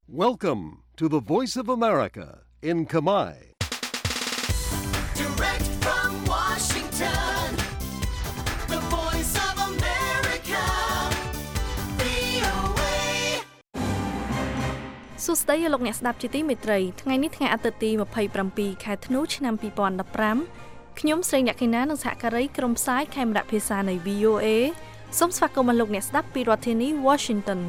Welcome to the Voice of America in Khmer. Direct from Washington, the Voice of America, VOA. សួស្តីលោកអ្នកស្ដាប់ជាទីមេត្រីថ្ងៃនេះថ្ងៃអាទិត្យទី27ខែធ្នូឆ្នាំ2015ខ្ញុំស្រីអ្នកកេណានិងសហការីក្រុមផ្សាយខេមរៈភាសានៃ VOA សូមស្វាគមន៍លោកអ្នកស្ដាប់ពីរដ្ឋធានី Washington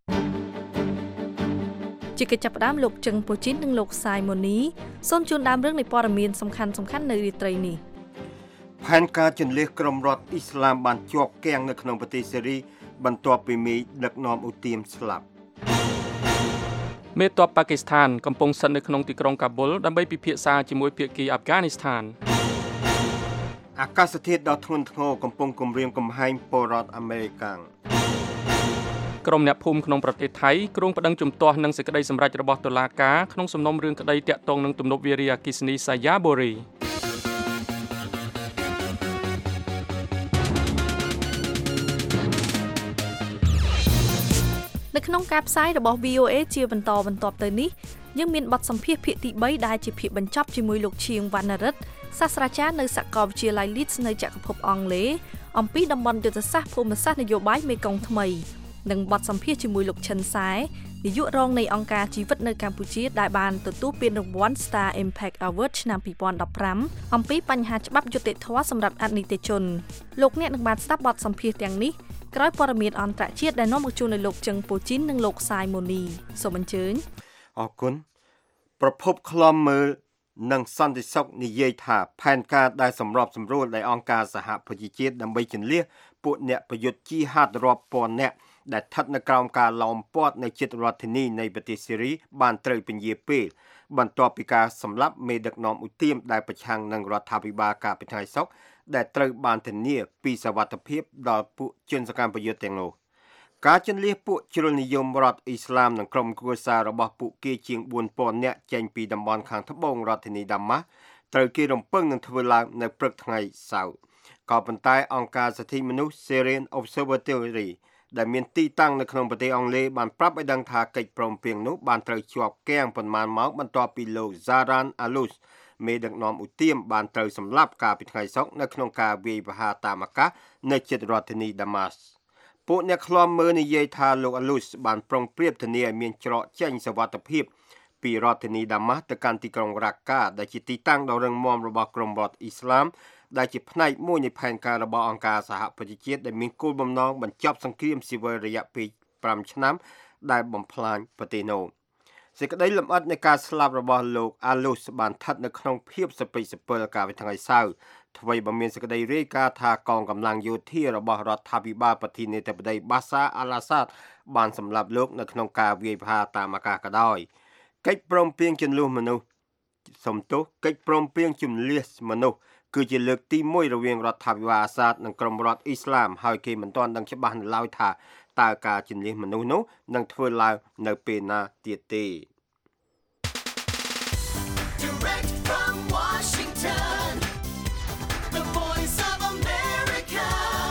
ជាកិច្ចចាប់ផ្ដើមលោកជឹងពូជីននិងលោកសាយម៉ូនីសូមជូនដើមរឿងនៃព័ត៌មានសំខាន់ៗនៅរាត្រីនេះផែនការជន្លៀសក្រុមរដ្ឋអ៊ីស្លាមបានជាប់គាំងនៅក្នុងប្រទេសសេរីបន្ទាប់ពីមេដឹកនាំឧទាមស្លាប់មេទ័ពប៉ាគីស្ថានកំពុងស្ថិតនៅក្នុងទីក្រុងកាប៊ុលដើម្បីពិភាក្សាជាមួយភាគីអាហ្វហ្គានីស្ថានអាកាសធាតុដ៏ធ្ងន់ធ្ងរកំពុងគំរាមកំហែងពលរដ្ឋអាមេរិកាំងក្រុមអ្នកភូមិក្នុងប្រទេសថៃគ្រោងប្តឹងជំទាស់នឹងសេចក្តីសម្រេចរបស់តុលាការក្នុងសំណុំរឿងក្តីតាក់ទងនឹងទំនប់វារីអគ្គិសនីសាយ៉ាបូរីនៅក្នុងការផ្សាយរបស់ VOA ជាបន្តបន្ទាប់ទៅនេះយើងមានបទសម្ភាសន៍ភាគទី3ដែលជាភាគបញ្ចប់ជាមួយលោកឈៀងវណ្ណរិទ្ធសាស្ត្រាចារ្យនៅសាកលវិទ្យាល័យ Leeds នៅចក្រភពអង់គ្លេសអំពីតំបន់យុទ្ធសាស្ត្រភូមិសាស្ត្រនយោបាយមេគង្គថ្មីនិងបទសម្ភាសន៍ជាមួយលោកឈិនសែនាយករងនៃអង្គការជីវិតនៅកម្ពុជាដែលបានទទួលពានរង្វាន់ Star Impact Award ឆ្នាំ2015អំពីបញ្ហាច្បាប់យុត្តិធម៌សម្រាប់អនិច្ចជនលោកអ្នកនឹងបានស្ដាប់បទសម្ភាសន៍ទាំងនេះក្រោយព័ត៌មានអន្តរជាតិដែលនាំមកជូនដល់លោកជឹងពូជីននិងលោកសាយម៉ូនីសូមអញ្ជើញអរគុណប្រភពឃ្លាំមើលនិងសន្តិសុខនិយាយថាផែនការដែលសម្របសម្រួលដោយអង្គការសហប្រជាជាតិដើម្បីជន្លៀសពួកអ្នកប្រយុទ្ធជីហាតរាប់ពាន់នាក់ដែលស្ថិតនៅក្រោមការឡោមព័ទ្ធនៅជិតរដ្ឋធានីនៃប្រទេសសេរីបានត្រូវពន្យាពេលបន្ទាប់ពីការសម្លាប់មេដឹកនាំឧទាមដែលប្រឆាំងនឹងរដ្ឋាភិបាលកាលពីថ្ងៃសុក្រដែលត្រូវបានធានាពីសវត្ថិភាពដល់ពួកជនសកម្មប្រយុទ្ធទាំងនោះការជន្លៀសពួកជ្រុលនិយមរដ្ឋអ៊ីស្លាមនិងក្រុមគ្រួសាររបស់ពួកគេជាង 4000 នាក់ចេញពីតំបន់ខាងត្បូងរដ្ឋធានីដាម៉ាស់ត្រូវគេរំពឹងនឹងធ្វើឡើងនៅព្រឹកថ្ងៃសៅរ៍ក៏ប៉ុន្តែអង្គការសិទ្ធិមនុស្ស Syrian Observatory ដែលមានទីតាំងនៅក្នុងប្រទេសអង់គ្លេសបានប្រាប់ឲ្យដឹងថាកិច្ចព្រមព្រៀងនោះបានត្រូវជាប់គាំងប៉ុន្មានម៉ោងបន្ទាប់ពីលោក Zaran Alous មេដឹកនាំឧទាមបានត្រូវសម្លាប់កាលពីថ្ងៃសុក្រនៅក្នុងការវាយប្រហារតាមអាកាសនៅជិតរដ្ឋធានីដាម៉ាស់ពួកអ្នកឃ្លាំមើលនិយាយថាលោក Alous បានប្រុងប្រៀបធានាឲ្យមានច្រកចេញសវត្ថិភាពពីរដ្ឋធានីដាម៉ាស់ទៅកាន់ទីក្រុងរ៉ាកាដែលជាទីតាំងដ៏រឹងមាំរបស់ក្រុមរដ្ឋអ៊ីស្លាមដែលជាផ្នែកមួយនៃផែនការរបស់អង្គការសហប្រជាជាតិដែលមានគោលបំណងបញ្ចប់សង្គ្រាមស៊ីវិលរយៈពេល5ឆ្នាំដែលបំផ្លាញប្រទេសនោះសេចក្តីលម្អិតនៃការស្លាប់របស់លោក Alous បានស្ថិតនៅក្នុងភាពសព្វសព្វកាលពីថ្ងៃសៅរ៍ថ្មីបើមានសេចក្តីរាយការណ៍ថាកងកម្លាំងយោធារបស់រដ្ឋាភិបាលប្រធានាធិបតី Bashar al-Assad បានសម្លាប់លោកនៅក្នុងការវាយប្រហារតាមអាកាសក៏ដោយកិច្ចព្រមព្រៀងជន្លៀសមនុស្សកិច្ចព្រមព្រៀងជម្លៀសមនុស្សគឺជាលើកទី1រវាងរដ្ឋាភិបាលអាសាតនិងក្រុមរដ្ឋអ៊ីស្លាមហើយគេមិនទាន់ដឹងច្បាស់នៅឡើយថាតើការជម្លៀសមនុស្សនោះនឹងធ្វើឡើងនៅពេលណាទៀតទេ Direct from Washington, the Voice of America,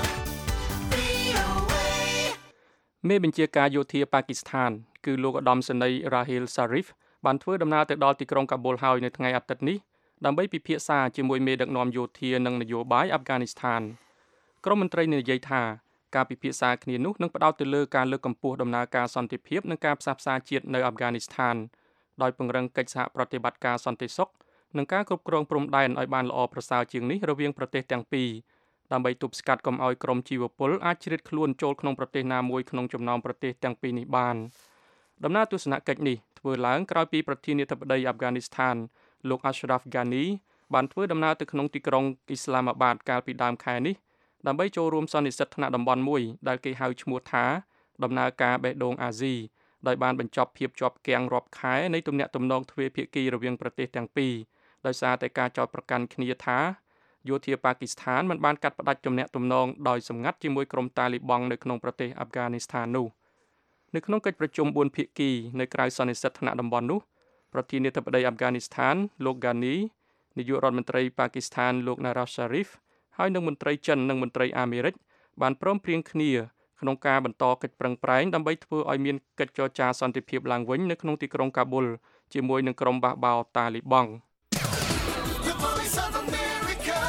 VOA. មេបញ្ជាការយោធាប៉ាគីស្ថានគឺលោកឧត្តមសេនីយ៍ Rahil Sharif បានធ្វើដំណើរទៅដល់ទីក្រុងកាប៊ុលហើយនៅថ្ងៃអាទិត្យនេះដើម្បីពិភាក្សាជាមួយមេដឹកនាំយោធានិងនយោបាយអាហ្វហ្គានីស្ថានក្រុមមន្ត្រីនិយាយថាការពិភាក្សាគ្នានោះនឹងផ្ដោតទៅលើការលើកកម្ពស់ដំណើរការសន្តិភាពនិងការផ្សះផ្សាជាតិនៅអាហ្វហ្គានីស្ថានដោយពង្រឹងកិច្ចសហប្រតិបត្តិការសន្តិសុខនិងការគ្រប់គ្រងព្រំដែនឲ្យបានល្អប្រសើរជាងនេះរវាងប្រទេសទាំងពីរដើម្បីទប់ស្កាត់កុំឲ្យក្រុមជីវពលអាចជ្រៀតខ្លួនចូលក្នុងប្រទេសណាមួយក្នុងចំណោមប្រទេសទាំងពីរនេះបានដំណើរទស្សនកិច្ចនេះធ្វើឡើងក្រោយពីប្រធានាធិបតីអាហ្វហ្គានីស្ថានលោក Ashraf Ghani បានធ្វើដំណើរទៅក្នុងទីក្រុងអ៊ីស្លាមាបាតកាលពីដើមខែនេះដើម្បីចូលរួមសន្និសីទថ្នាក់តំបន់មួយដែលគេហៅឈ្មោះថាដំណើរការបេះដូងអាស៊ីដោយបានបញ្ចប់ភាពជាប់គាំងរាប់ខែនៃទំនាក់ទំនងទ្វេភាគីរវាងប្រទេសទាំងពីរដោយសារតែការចោទប្រកាន់គ្នាថាយោធាប៉ាគីស្ថានមិនបានកាត់ផ្តាច់ទំនាក់ទំនងដោយសម្ងាត់ជាមួយក្រុមតាលីបង់នៅក្នុងប្រទេសអាហ្វហ្គានីស្ថាននោះនៅក្នុងកិច្ចប្រជុំ4ភាគីនៅក្រៅសន្និសីទថ្នាក់តំបន់នោះប្រធានាធិបតីអាហ្វហ្គានីស្ថានលោក Ghani នាយករដ្ឋមន្ត្រីប៉ាគីស្ថានលោក Nawaz Sharif ហើយនិងមន្ត្រីចិននិងមន្ត្រីអាមេរិកបានព្រមព្រៀងគ្នាក្នុងការបន្តកិច្ចប្រឹងប្រែងដើម្បីធ្វើឲ្យមានកិច្ចចរចាសន្តិភាពឡើងវិញនៅក្នុងទីក្រុងកាប៊ុលជាមួយនឹងក្រុមបះបោរតាលីបង់ The voice of America.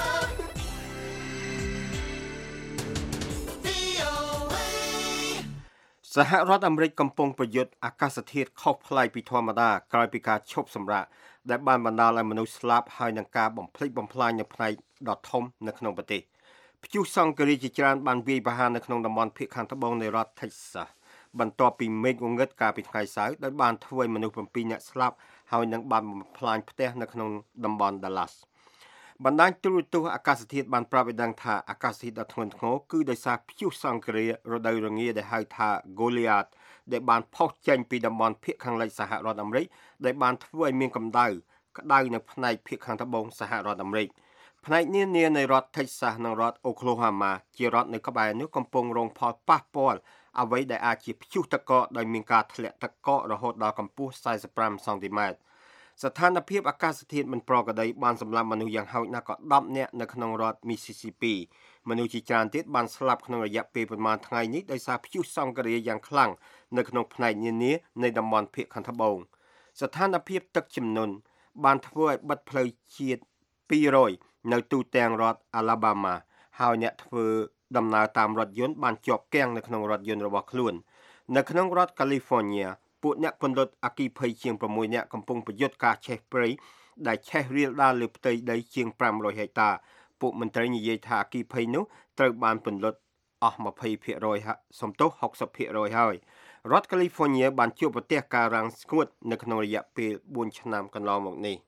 VOA. សហរដ្ឋអាមេរិកកំពុងប្រយុទ្ធអាកាសធាតុខុសប្លែកពីធម្មតាក្រោយពីការឈប់សម្រាកដែលបានបណ្ដាលឲ្យមនុស្សស្លាប់ហើយនឹងការបំផ្លិចបំផ្លាញនៅផ្នែកដ៏ធំនៅក្នុងប្រទេសព្យុះសង្ឃរាជាច្រើនបានវាយប្រហារនៅក្នុងតំបន់ភាគខាងត្បូងនៃរដ្ឋ Texas បន្ទាប់ពីមេឃងងឹតកាលពីថ្ងៃសៅរ៍ដោយបានធ្វើឲ្យមនុស្ស7នាក់ស្លាប់ហើយនឹងបានបំផ្លាញផ្ទះនៅក្នុងតំបន់ Dallas បណ្ដាញទូរទស្សន៍អាកាសធាតុបានប្រាប់ឲ្យដឹងថាអាកាសធាតុដ៏ធ្ងន់ធ្ងរគឺដោយសារព្យុះសង្ឃរារដូវរងាដែលហៅថា Goliath ដែលបានផុសចេញពីតំបន់ភាគខាងលិចសហរដ្ឋអាមេរិកដែលបានធ្វើឲ្យមានកម្ដៅក្តៅនៅផ្នែកភាគខាងត្បូងសហរដ្ឋអាមេរិកផ្នែកនានានៃរដ្ឋ Texas និងរដ្ឋ Oklahoma ជារដ្ឋនៅក្បែរនោះកំពុងរងផលប៉ះពាល់អ្វីដែលអាចជាព្យុះទឹកកកដោយមានការធ្លាក់ទឹកកករហូតដល់កម្ពស់45សង់ទីម៉ែត្រស្ថានភាពអាកាសធាតុមិនប្រក្រតីបានសម្លាប់មនុស្សយ៉ាងហោចណាស់ក៏10នាក់នៅក្នុងរដ្ឋ Mississippi មនុស្សជាច្រើនទៀតបានស្លាប់ក្នុងរយៈពេលប្រមាណថ្ងៃនេះដោយសារព្យុះសង្ឃរាយ៉ាងខ្លាំងនៅក្នុងផ្នែកនានានៃតំបន់ភាគខាងត្បូងស្ថានភាពទឹកជំនន់បានធ្វើឲ្យបិទផ្លូវជាតិ200នៅទូទាំងរដ្ឋ Alabama ហើយអ្នកធ្វើដំណើរតាមរថយន្តបានជាប់គាំងនៅក្នុងរថយន្តរបស់ខ្លួននៅក្នុងរដ្ឋ California ពួកអ្នកពន្លត់អគ្គិភ័យជាង6នាក់កំពុងប្រយុទ្ធការឆេះព្រៃដែលឆេះរាលដាលលើផ្ទៃដីជាង500ហិកតាពួកមន្ត្រីនិយាយថាអគ្គិភ័យនោះត្រូវបានពន្លត់អស់ 20% សំទោស 60% ហើយរដ្ឋ California បានជួបប្រទះការរាំងស្ងួតនៅក្នុងរយៈពេល4ឆ្នាំកន្លងមកនេះ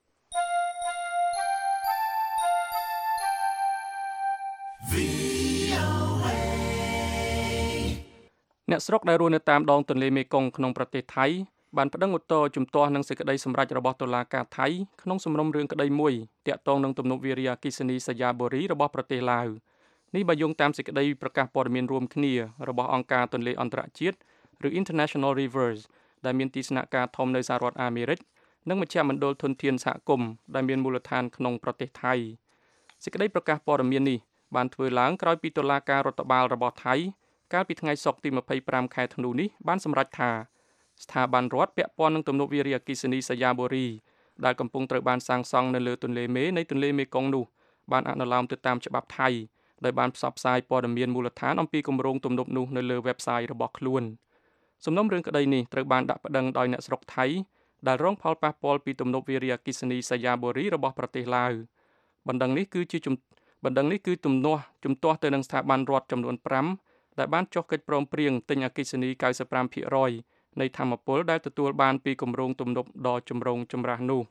អ្នកស្រុកដែលរស់នៅតាមដងទន្លេមេគង្គក្នុងប្រទេសថៃបានប្តឹងឧទ្ធរជំទាស់នឹងសេចក្តីសម្រេចរបស់តុលាការថៃក្នុងសំណុំរឿងក្តីមួយទាក់ទងនឹងទំនប់វារីអគ្គិសនីសយ៉ាបូរីរបស់ប្រទេសឡាវនេះបើយោងតាមសេចក្តីប្រកាសព័ត៌មានរួមគ្នារបស់អង្គការទន្លេអន្តរជាតិឬ International Rivers ដែលមានទីស្នាក់ការធំនៅសហរដ្ឋអាមេរិកនិងមជ្ឈមណ្ឌលធនធានសហគមន៍ដែលមានមូលដ្ឋានក្នុងប្រទេសថៃសេចក្តីប្រកាសព័ត៌មាននេះបានធ្វើឡើងក្រោយពីតុលាការរដ្ឋបាលរបស់ថៃកាលពីថ្ងៃសុក្រទី25ខែធ្នូនេះបានសម្រេចថាស្ថាប័នរដ្ឋពាក់ព័ន្ធនឹងទំនប់វារីអគ្គិសនីសយ៉ាបូរីដែលកំពុងត្រូវបានសាងសង់នៅលើទន្លេមេនៃទន្លេមេគង្គនោះបានអនុលោមទៅតាមច្បាប់ថៃដោយបានផ្សព្វផ្សាយព័ត៌មានមូលដ្ឋានអំពីគម្រោងទំនប់នោះនៅលើ website របស់ខ្លួនសំណុំរឿងក្តីនេះត្រូវបានដាក់ប្តឹងដោយអ្នកស្រុកថៃដែលរងផលប៉ះពាល់ពីទំនប់វារីអគ្គិសនីសយ៉ាបូរីរបស់ប្រទេសឡាវបណ្ដឹងនេះគឺទំនាស់ជំទាស់ទៅនឹងស្ថាប័នរដ្ឋចំនួន5ដែលបានចុះកិច្ចព្រមព្រៀងទិញអគ្គិសនី 95% នៃធម្មពលដែលទទួលបានពីគម្រោងទំនប់ដ៏ចម្រូងចម្រាសនោះ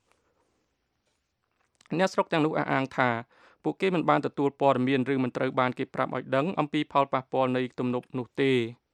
អ្នកស្រុកទាំងនោះអះអាងថាពួកគេមិនបានទទួលព័ត៌មានឬមិនត្រូវបានគេប្រាប់ឲ្យដឹងអំពីផលប៉ះពាល់នៃទំនប់នោះទេ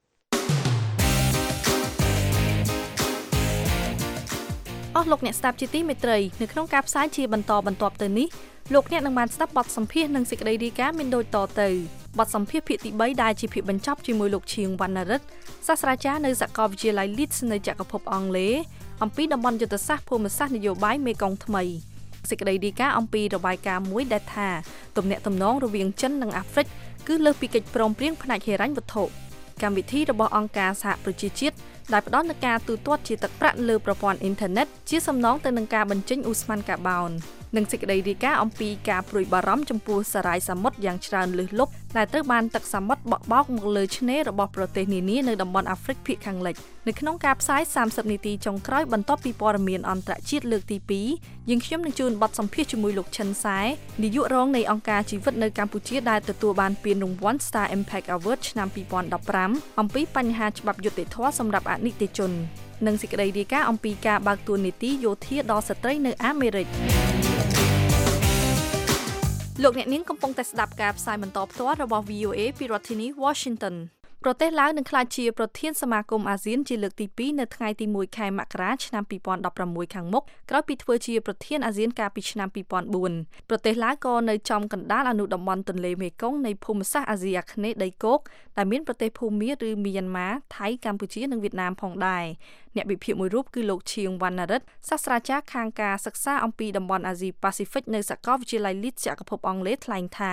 អស់លោកអ្នកស្ដាប់ជាទីមេត្រីនៅក្នុងការផ្សាយជាបន្តបន្ទាប់ទៅនេះលោកអ្នកនឹងបានស្ដាប់បទសម្ភាសន៍និងសេចក្តីរាយការណ៍មានដូចតទៅបទសម្ភាសន៍ភាគទី3ដែលជាភាគបញ្ចប់ជាមួយលោកឈៀងវណ្ណរិទ្ធសាស្ត្រាចារ្យនៅសាកលវិទ្យាល័យ Leeds នៅចក្រភពអង់គ្លេសអំពីតំបន់យុទ្ធសាស្ត្រភូមិសាស្ត្រនយោបាយមេគង្គថ្មីសេចក្តីរាយការណ៍អំពីរបាយការណ៍មួយដែលថាទំនាក់ទំនងរវាងចិននិងអាហ្វ្រិកគឺលើសពីកិច្ចព្រមព្រៀងផ្នែកហិរញ្ញវត្ថុកម្មវិធីរបស់អង្គការសហប្រជាជាតិដែលផ្ដល់នូវការទូទាត់ជាទឹកប្រាក់លើប្រព័ន្ធអ៊ីនធឺណិតជាសំណងទៅនឹងការបញ្ចេញឧស្ម័នកាបូននិងសេចក្តីរាយការណ៍អំពីការព្រួយបារម្ភចំពោះសារាយសមុទ្រយ៉ាងច្រើនលើសលប់ដែលត្រូវបានទឹកសមុទ្របក់បោកមកលើឆ្នេររបស់ប្រទេសនានានៅតំបន់អាហ្វ្រិកភាគខាងលិចនៅក្នុងការផ្សាយ30នាទីចុងក្រោយបន្ទាប់ពីព័ត៌មានអន្តរជាតិលើកទី2យើងខ្ញុំនឹងជូនបទសម្ភាសន៍ជាមួយលោកឈិនសែនាយករងនៃអង្គការជីវិតនៅកម្ពុជាដែលទទួលបានពានរង្វាន់ Star Impact Award ឆ្នាំ2015អំពីបញ្ហាច្បាប់យុត្តិធម៌សម្រាប់អនិច្ចជននិងសេចក្តីរាយការណ៍អំពីការបើកតួនាទីយោធាដល់ស្ត្រីនៅអាមេរិកលោកអ្នកនាងកំពុងតែស្ដាប់ការផ្សាយបន្តផ្ទាល់របស់ VOA ពីរដ្ឋធានី Washington ប្រទេសឡាវនឹងក្លាយជាប្រធានសមាគមអាស៊ានជាលើកទី2នៅថ្ងៃទី1ខែមករាឆ្នាំ2016ខាងមុខក្រោយពីធ្វើជាប្រធានអាស៊ានកាលពីឆ្នាំ2004ប្រទេសឡាវក៏នៅចំកណ្ដាលអនុតំបន់ទន្លេមេគង្គនៃភូមិសាស្ត្រអាស៊ីអាគ្នេយ៍ដីគោកដែលមានប្រទេសភូមាឬមីយ៉ាន់ម៉ាថៃកម្ពុជានិងវៀតណាមផងដែរអ្នកវិភាគមួយរូបគឺលោកឈៀងវណ្ណរិទ្ធសាស្ត្រាចារ្យខាងការសិក្សាអំពីតំបន់អាស៊ីប៉ាស៊ីហ្វិកនៅសាកលវិទ្យាល័យ Leeds ចក្រភពអង់គ្លេសថ្លែងថា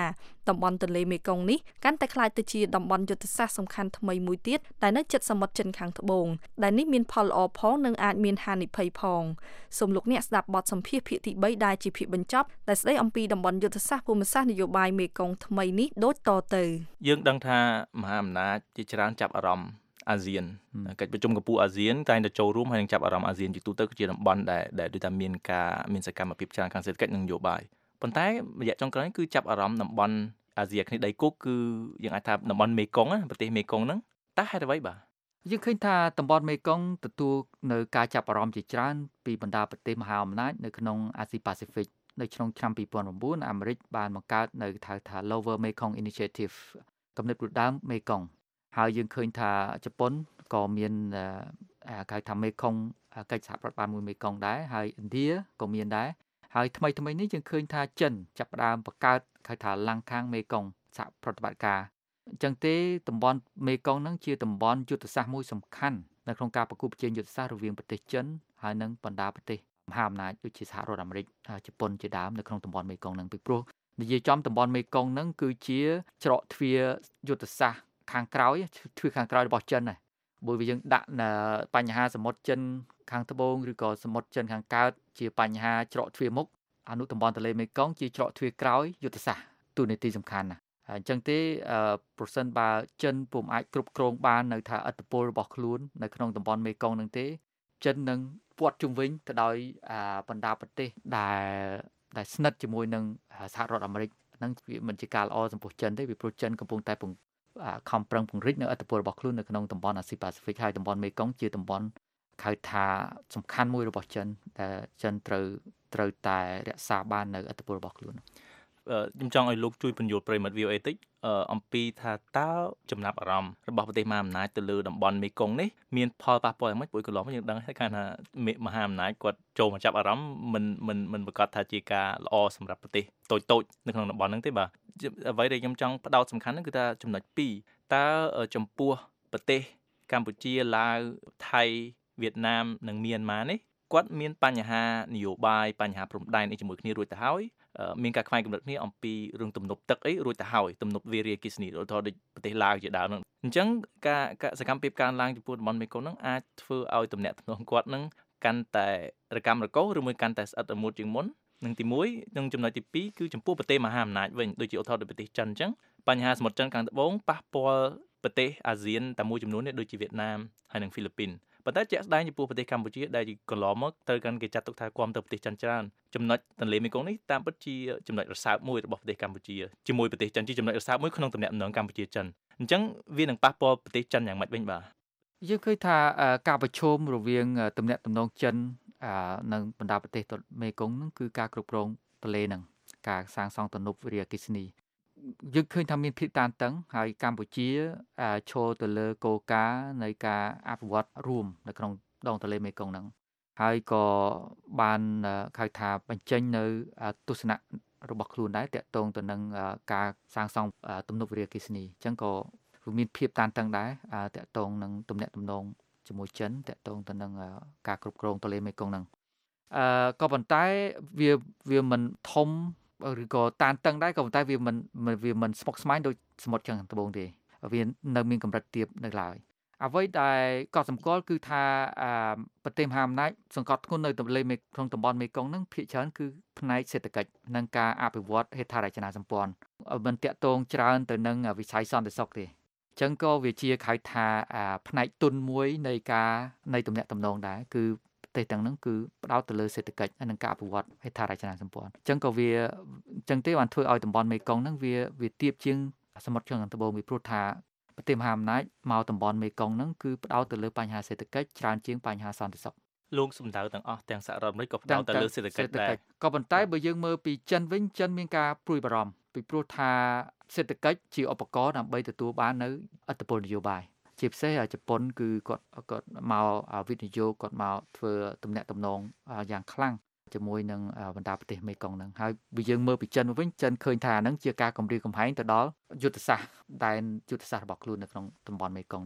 តំបន់ទន្លេមេគង្គនេះកាន់តែក្លាយទៅជាតំបន់យុទ្ធសាស្ត្រសំខាន់ថ្មីមួយទៀតដែលនៅជិតសមុទ្រចិនខាងត្បូងដែលនេះមានផលល្អផងនិងអាចមានហានិភ័យផងសូមលោកអ្នកស្ដាប់បទសម្ភាសន៍ភាគទី3ដែលជាភាគបញ្ចប់ដែលស្ដីអំពីតំបន់យុទ្ធសាស្ត្រភូមិសាស្ត្រនយោបាយមេគង្គថ្មីនេះដូចតទៅយើងដឹងថាមហាអំណាចជាច្រើនចាប់អារម្មណ៍អាស៊ានកិច្ចប្រជុំកំពូលអាស៊ានតែងតែចូលរួមហើយនឹងចាប់អារម្មណ៍អាស៊ានជាទូទៅគឺជាតំបន់ដែលដូចថាមានសកម្មភាពច្រើនខាងសេដ្ឋកិច្ចនិងនយោបាយប៉ុន្តែរយៈចុងក្រោយគឺចាប់អារម្មណ៍តំបន់អាស៊ីអាគ្នេយ៍ដីគោកគឺយើងអាចថាតំបន់មេគង្គប្រទេសមេគង្គហ្នឹងតើហេតុអ្វីបាទយើងឃើញថាតំបន់មេគង្គទទួលនៅការចាប់អារម្មណ៍ជាច្រើនពីបណ្ដាប្រទេសមហាអំណាចនៅក្នុងអាស៊ីប៉ាស៊ីហ្វិកនៅក្នុងឆ្នាំ2009អាមេរិកបានបង្កើតនៅហៅថា Lower Mekong Initiative កំណត់ព្រឹកដើមមេគង្គហើយយើងឃើញថាជប៉ុនក៏មានគេថាមេគង្គកិច្ចសហប្រតិបត្តិមួយមេគង្គដែរហើយឥណ្ឌាក៏មានដែរហើយថ្មីនេះយើងឃើញថាចិនចាប់ផ្ដើមបង្កើតគេថាឡាំងខាងមេគង្គសហប្រតិបត្តិការអញ្ចឹងទេតំបន់មេគង្គនឹងជាតំបន់យុទ្ធសាស្ត្រមួយសំខាន់នៅក្នុងការប្រគល់ប្រជែងយុទ្ធសាស្ត្ររវាងប្រទេសចិនហើយនិងបណ្ដាប្រទេសមហាអំណាចដូចជាសហរដ្ឋអាមេរិកជប៉ុនជាដើមនៅក្នុងតំបន់មេគង្គនឹងពីព្រោះនិយាយចំតំបន់មេគង្គនឹងគឺជាច្រកទ្វារយុទ្ធសាស្ត្រខាងក្រោយទ្វារខាងក្រោយរបស់ចិនណាបើយើងដាក់បញ្ហាសមុទ្រចិនខាងត្បូងឬក៏សមុទ្រចិនខាងកើតជាបញ្ហាច្រកទ្វារមុខអនុតំបន់ទន្លេមេគង្គជាច្រកទ្វារក្រោយយុទ្ធសាស្ត្រទូនីតិសំខាន់ណាអញ្ចឹងទេប្រសិនបើចិនពុំអាចគ្រប់គ្រងបាននៅថាឥទ្ធិពលរបស់ខ្លួននៅក្នុងតំបន់មេគង្គនឹងទេចិននឹងពាត់ជុំវិញទៅដោយបណ្ដាប្រទេសដែលស្និទ្ធជាមួយនឹងសហរដ្ឋអាមេរិកនឹងវាមិនជាការល្អចំពោះចិនទេពីព្រោះចិនកំពុងតែខំប្រឹងពង្រីកនៅឥទ្ធិពលរបស់ខ្លួននៅក្នុងតំបន់អាស៊ីប៉ាស៊ីហ្វិកហើយតំបន់មេគង្គជាតំបន់ហៅថាសំខាន់មួយរបស់ចិនដែលចិនត្រូវតែរក្សាបាននៅឥទ្ធិពលរបស់ខ្លួនខ្ញុំចង់ឲ្យលោកជួយពន្យល់ប្រិមិត្ត VOA តិចអំពីថាតើចំណាប់អារម្មណ៍របស់ប្រទេសមហាអំណាចទៅលើតំបន់មេគង្គនេះមានផលប៉ះពាល់យ៉ាងម៉េចព្រោះកន្លងមកយើងដឹងថាមហាអំណាចគាត់ចូលមកចាប់អារម្មណ៍មិនប្រកាសថាជាការល្អសម្រាប់ប្រទេសតូចនៅក្នុងតំបន់ហ្នឹងទេបាទអ្វីដែលខ្ញុំចង់ផ្ដោតសំខាន់ហ្នឹងគឺថាចំណុច2តើចំពោះប្រទេសកម្ពុជាឡាវថៃវៀតណាមនិងមីយ៉ាន់ម៉ានេះគាត់មានបញ្ហានយោបាយបញ្ហាព្រំដែនអីជាមួយគ្នារួចទៅហើយមានការខ្វែងគំនិតគ្នាអំពីរឿងទំនប់ទឹកអីរួចទៅហើយទំនប់វារីអគ្គិសនីដូចប្រទេសឡាវជាដើមហ្នឹងអញ្ចឹងការសកម្មភាពកើនឡើងចំពោះតំបន់មេគង្គហ្នឹងអាចធ្វើឲ្យទំនាក់ទំនងគាត់ហ្នឹងកាន់តែរកម្មរកូសឬមួយកាន់តែស្អិតរមួតជាងមុននឹងទី1និងចំណុចទី2គឺចំពោះប្រទេសមហាអំណាចវិញដូចជាឧទាហរណ៍ដូចប្រទេសចិនអញ្ចឹងបញ្ហាសមុទ្រចិនខាងត្បូងប៉ះពាល់ប្រទេសអាស៊ានតែមួយចំនួននេះដូចជាវៀតណាមហើយនិងហ្វីលីពីនប៉ុន្តែជាក់ស្ដែងចំពោះប្រទេសកម្ពុជាដែលកន្លងមកត្រូវកាន់គេចាត់ទុកថាគាំទ្រប្រទេសចិនច្រើនចំណុចទន្លេមេគង្គនេះតាមពិតជាចំណុចរសើបមួយរបស់ប្រទេសកម្ពុជាជាមួយប្រទេសចិនជាចំណុចរសើបមួយក្នុងទំនាក់ទំនងកម្ពុជាចិនអញ្ចឹងវានឹងប៉ះពាល់ប្រទេសចិនយ៉ាងម៉េចវិញបាទយើងឃើញថាការប្រជុំរវាងទំនាក់ទំនងចិននិងបណ្ដាប្រទេសមេគង្គហ្នឹងគឺការគ្រប់គ្រងទន្លេហ្នឹងការសាងសង់ទំនប់វារីអគ្គិសនីយើងឃើញថាមានភាពតានតឹងហើយកម្ពុជាឈរទៅលើគោលការណ៍នៃការអភិវឌ្ឍរួមនៅក្នុងដងទន្លេមេគង្គហ្នឹងហើយក៏បានហៅថាបញ្ចេញនៅទស្សនៈរបស់ខ្លួនដែរតាក់ទងទៅនឹងការសាងសង់ទំនប់វារីអគ្គិសនីអញ្ចឹងក៏មានភាពតានតឹងដែរតាក់ទងនឹងទំនាក់ទំនងជាមួយចិនតាក់ទងទៅនឹងការគ្រប់គ្រងទន្លេមេគង្គហ្នឹងក៏ប៉ុន្តែវាមិនធំឬក៏តានតឹងដែរក៏ប៉ុន្តែវាមិនស្មុគស្មាញដូចសមុទ្រចិនខាងត្បូងទេវានៅមានកម្រិតទាបនៅឡើយអ្វីដែលក៏សម្គាល់គឺថាប្រទេសមហាអំណាចសង្កត់ធ្ងន់នៅទន្លេមេក្នុងតំបន់មេគង្គហ្នឹងភាគច្រើនគឺផ្នែកសេដ្ឋកិច្ចនិងការអភិវឌ្ឍហេដ្ឋារចនាសម្ព័ន្ធមិនតាក់ទងច្រើនទៅនឹងវិស័យសន្តិសុខទេអញ្ចឹងក៏វាជាហៅថាផ្នែកទុនមួយនៃទំនាក់ទំនងដែរគឺប្រទេសទាំងហ្នឹងគឺផ្ដោតទៅលើសេដ្ឋកិច្ចនិងការអភិវឌ្ឍហេដ្ឋារចនាសម្ព័ន្ធអញ្ចឹងក៏វាអញ្ចឹងទេបានធ្វើឲ្យតំបន់មេគង្គហ្នឹងវាទាបជាងសមុទ្រចិនខាងត្បូងពីព្រោះថាប្រទេសមហាអំណាចមកតំបន់មេគង្គហ្នឹងគឺផ្ដោតទៅលើបញ្ហាសេដ្ឋកិច្ចច្រើនជាងបញ្ហាសន្តិសុខលោកសំដៅទាំងអស់ទាំងសហរដ្ឋអាមេរិកក៏ផ្ដោតទៅលើសេដ្ឋកិច្ចដែរក៏ប៉ុន្តែបើយើងមើលពីចិនវិញចិនមានការព្រួយបារម្ភពីព្រោះថាសេដ្ឋកិច្ចជាឧបករណ៍ដើម្បីទទួលបាននៅឥទ្ធិពលនយោបាយជាពិសេសជប៉ុនគឺគាត់មកវិនិយោគគាត់មកធ្វើទំនាក់ទំនងយ៉ាងខ្លាំងជាមួយនឹងបណ្ដាប្រទេសមេគង្គហ្នឹងហើយបើយើងមើលពីចិនវិញចិនឃើញថាហ្នឹងជាការគំរាមកំហែងទៅដល់យុទ្ធសាស្ត្ររបស់ខ្លួននៅក្នុងតំបន់មេគង្គហ្នឹង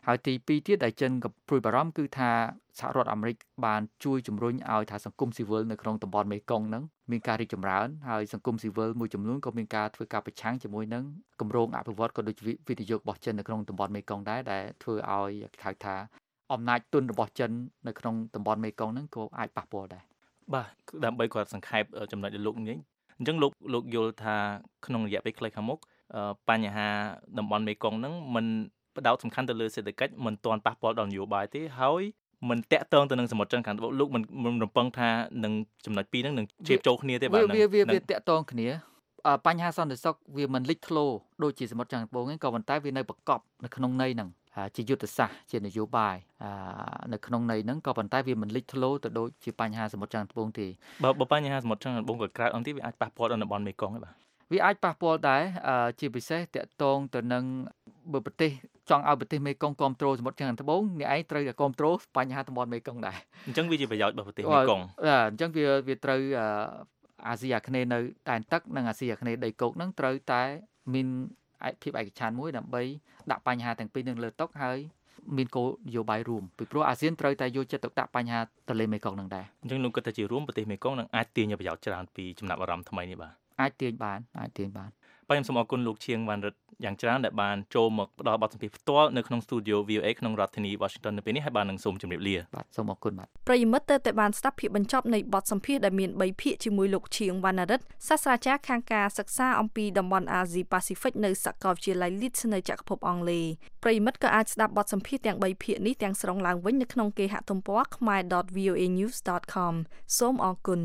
ហើយទី2ទៀតដែលចិនក៏ព្រួយបារម្ភគឺថាសហរដ្ឋអាមេរិកបានជួយជំរុញឲ្យថាសង្គមស៊ីវិលនៅក្នុងតំបន់មេគង្គហ្នឹងមានការរីកចម្រើនហើយសង្គមស៊ីវិលមួយចំនួនក៏មានការធ្វើការប្រឆាំងជាមួយនឹងគម្រោងអភិវឌ្ឍក៏ដូចជាវិនិយោគរបស់ចិននៅក្នុងតំបន់មេគង្គដែរដែលធ្វើឲ្យហៅថាអំណាចទុនរបស់ចិននៅក្នុងតំបន់មេគង្គហ្នឹងក៏អាចប៉ះពាល់ដែរបាទដើម្បីគាត់សង្ខេបចំណុចដែលលោកនិយាយអញ្ចឹងលោកយល់ថាក្នុងរយៈពេលខ្លីខាងមុខបញ្ហាតំបន់មេគង្គហ្នឹងมันផ្ដោតសំខាន់ទៅលើសេដ្ឋកិច្ចមិនទាន់ប៉ះពាល់ដល់នយោបាយទេហើយមិនតាក់ទងទៅនឹងសមុទ្រចិនខាងត្បូងលោកមិនរំពឹងថានឹងចំណុចពីរហ្នឹងនឹងជៀបចូលគ្នាទេបាទវាតាក់ទងគ្នាបញ្ហាសន្តិសុខវាមិនលេចធ្លោដូចជាសមុទ្រចិនខាងត្បូងទេក៏ប៉ុន្តែវានៅប្រកបនៅក្នុងន័យហ្នឹងជាយុទ្ធសាស្ត្រជានយោបាយនៅក្នុងន័យហ្នឹងក៏ប៉ុន្តែវាមិនលេចធ្លោទៅដូចជាបញ្ហាសមុទ្រចិនខាងត្បូងទេបើបញ្ហាសមុទ្រចិនខាងត្បូងក៏ក្រៅអង្គទីវាអាចប៉ះពាល់ដល់តំបន់មេគង្គទេបាទវាអាចប៉ះពាល់ដែរជាពិសេសតាក់ទងទៅនឹងបើប្រទេសចង់ឲ្យប្រទេសមេគង្គគ្រប់គ្រងសមុទ្រចិនខាងត្បូងអ្នកឯងត្រូវតែគ្រប់គ្រងបញ្ហាតំបន់មេគង្គដែរអញ្ចឹងវាជាប្រយោជន៍របស់ប្រទេសមេគង្គអញ្ចឹងវាត្រូវអាស៊ីអាគ្នេយ៍នៅដែនទឹកនិងអាស៊ីអាគ្នេយ៍ដីគោកហ្នឹងត្រូវតែមានភាពឯកច្ឆន្ទមួយដើម្បីដាក់បញ្ហាទាំងពីរនឹងលើតុហើយមានគោលនយោបាយរួមពីព្រោះអាស៊ានត្រូវតែយកចិត្តទុកដាក់បញ្ហាទន្លេមេគង្គហ្នឹងដែរអញ្ចឹងលោកគិតថាជារួមប្រទេសមេគង្គនឹងអាចទាញប្រយោជន៍ច្រើនពីចំណាប់អារម្មណ៍ថ្មីនេះបាទអាចទាញបានខ្ញុំសូមអរគុណលោកឈៀងវណ្ណរិទ្ធយ៉ាងច្រើនដែលបានចូលមកផ្ដល់បទសម្ភាសន៍ផ្ទាល់នៅក្នុង Studio VOA ក្នុងរដ្ឋធានី Washington នៅពេលនេះហើយបាននឹងសូមជម្រាបលាបាទសូមអរគុណបាទប្រិយមិត្តតែបានស្ដាប់ភាពបញ្ចប់នៃបទសម្ភាសន៍ដែលមាន3ភាគជាមួយលោកឈៀងវណ្ណរិទ្ធសាស្ត្រាចារ្យខាងការសិក្សាអំពីតំបន់អាស៊ីប៉ាស៊ីហ្វិកនៅសាកលវិទ្យាល័យ Leeds នៅចក្រភពអង់គ្លេសប្រិយមិត្តក៏អាចស្ដាប់បទសម្ភាសន៍ទាំង3ភាគនេះទាំងស្រុងឡើងវិញនៅក្នុងគេហទំព័រ khmer.voanews.com សូមអរគុណ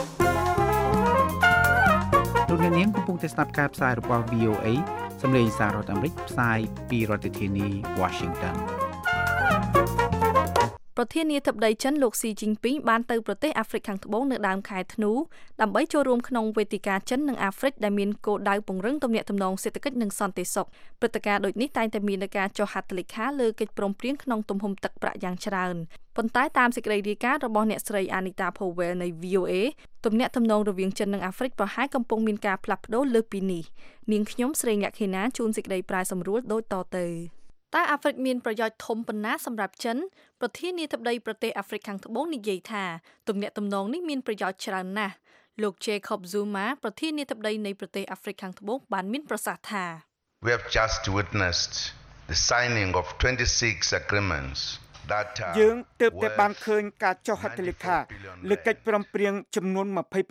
លោកអ្នកនាងកំពុងតែស្ដាប់ការផ្សាយរបស់ VOA សម្លេងសាររដ្ឋអាមេរិកផ្សាយពីរដ្ឋធានី Washington ប្រធានាធិបតីចិនលោកស៊ីជីនពីងបានទៅប្រទេសអាហ្វ្រិកខាងត្បូងនៅដើមខែធ្នូដើម្បីចូលរួមក្នុងវេទិកាចិននិងអាហ្វ្រិកដែលមានគោលដៅពង្រឹងទំនាក់ទំនងសេដ្ឋកិច្ចនិងសន្តិសុខព្រឹត្តិការណ៍ដូចនេះតែងតែមានការចុះហត្ថលេខាលើកិច្ចព្រមព្រៀងក្នុងទំហំទឹកប្រាក់យ៉ាងច្រើនប៉ុន្តែតាមសេចក្តីរាយការណ៍របស់អ្នកស្រី Anita Powell នៃ VOA ទំនាក់ទំនងរវាងចិននិងអាហ្វ្រិកប្រហែលកំពុងមានការផ្លាស់ប្ដូរលើសពីនេះនាងខ្ញុំស្រីលក្ខិណាជួនសេចក្តីប្រាយសម្រួលដូចតទៅតើអាហ្វ្រិកមានប្រយោជន៍ធំប៉ុណ្ណាសម្រាប់ចិនប្រធានាធិបតីប្រទេសអាហ្វ្រិកខាងត្បូងនិយាយថាទំនាក់ទំនងនេះមានប្រយោជន៍ច្រើនណាស់លោក Jacob Zuma ប្រធានាធិបតីនៃប្រទេសអាហ្វ្រិកខាងត្បូងបានមានប្រសាសន៍ថា We have just witnessed the signing of 26 agreements យើងទើបតែបានឃើញការចុះហត្ថលេខាលើកិច្ចព្រមព្រៀងចំនួន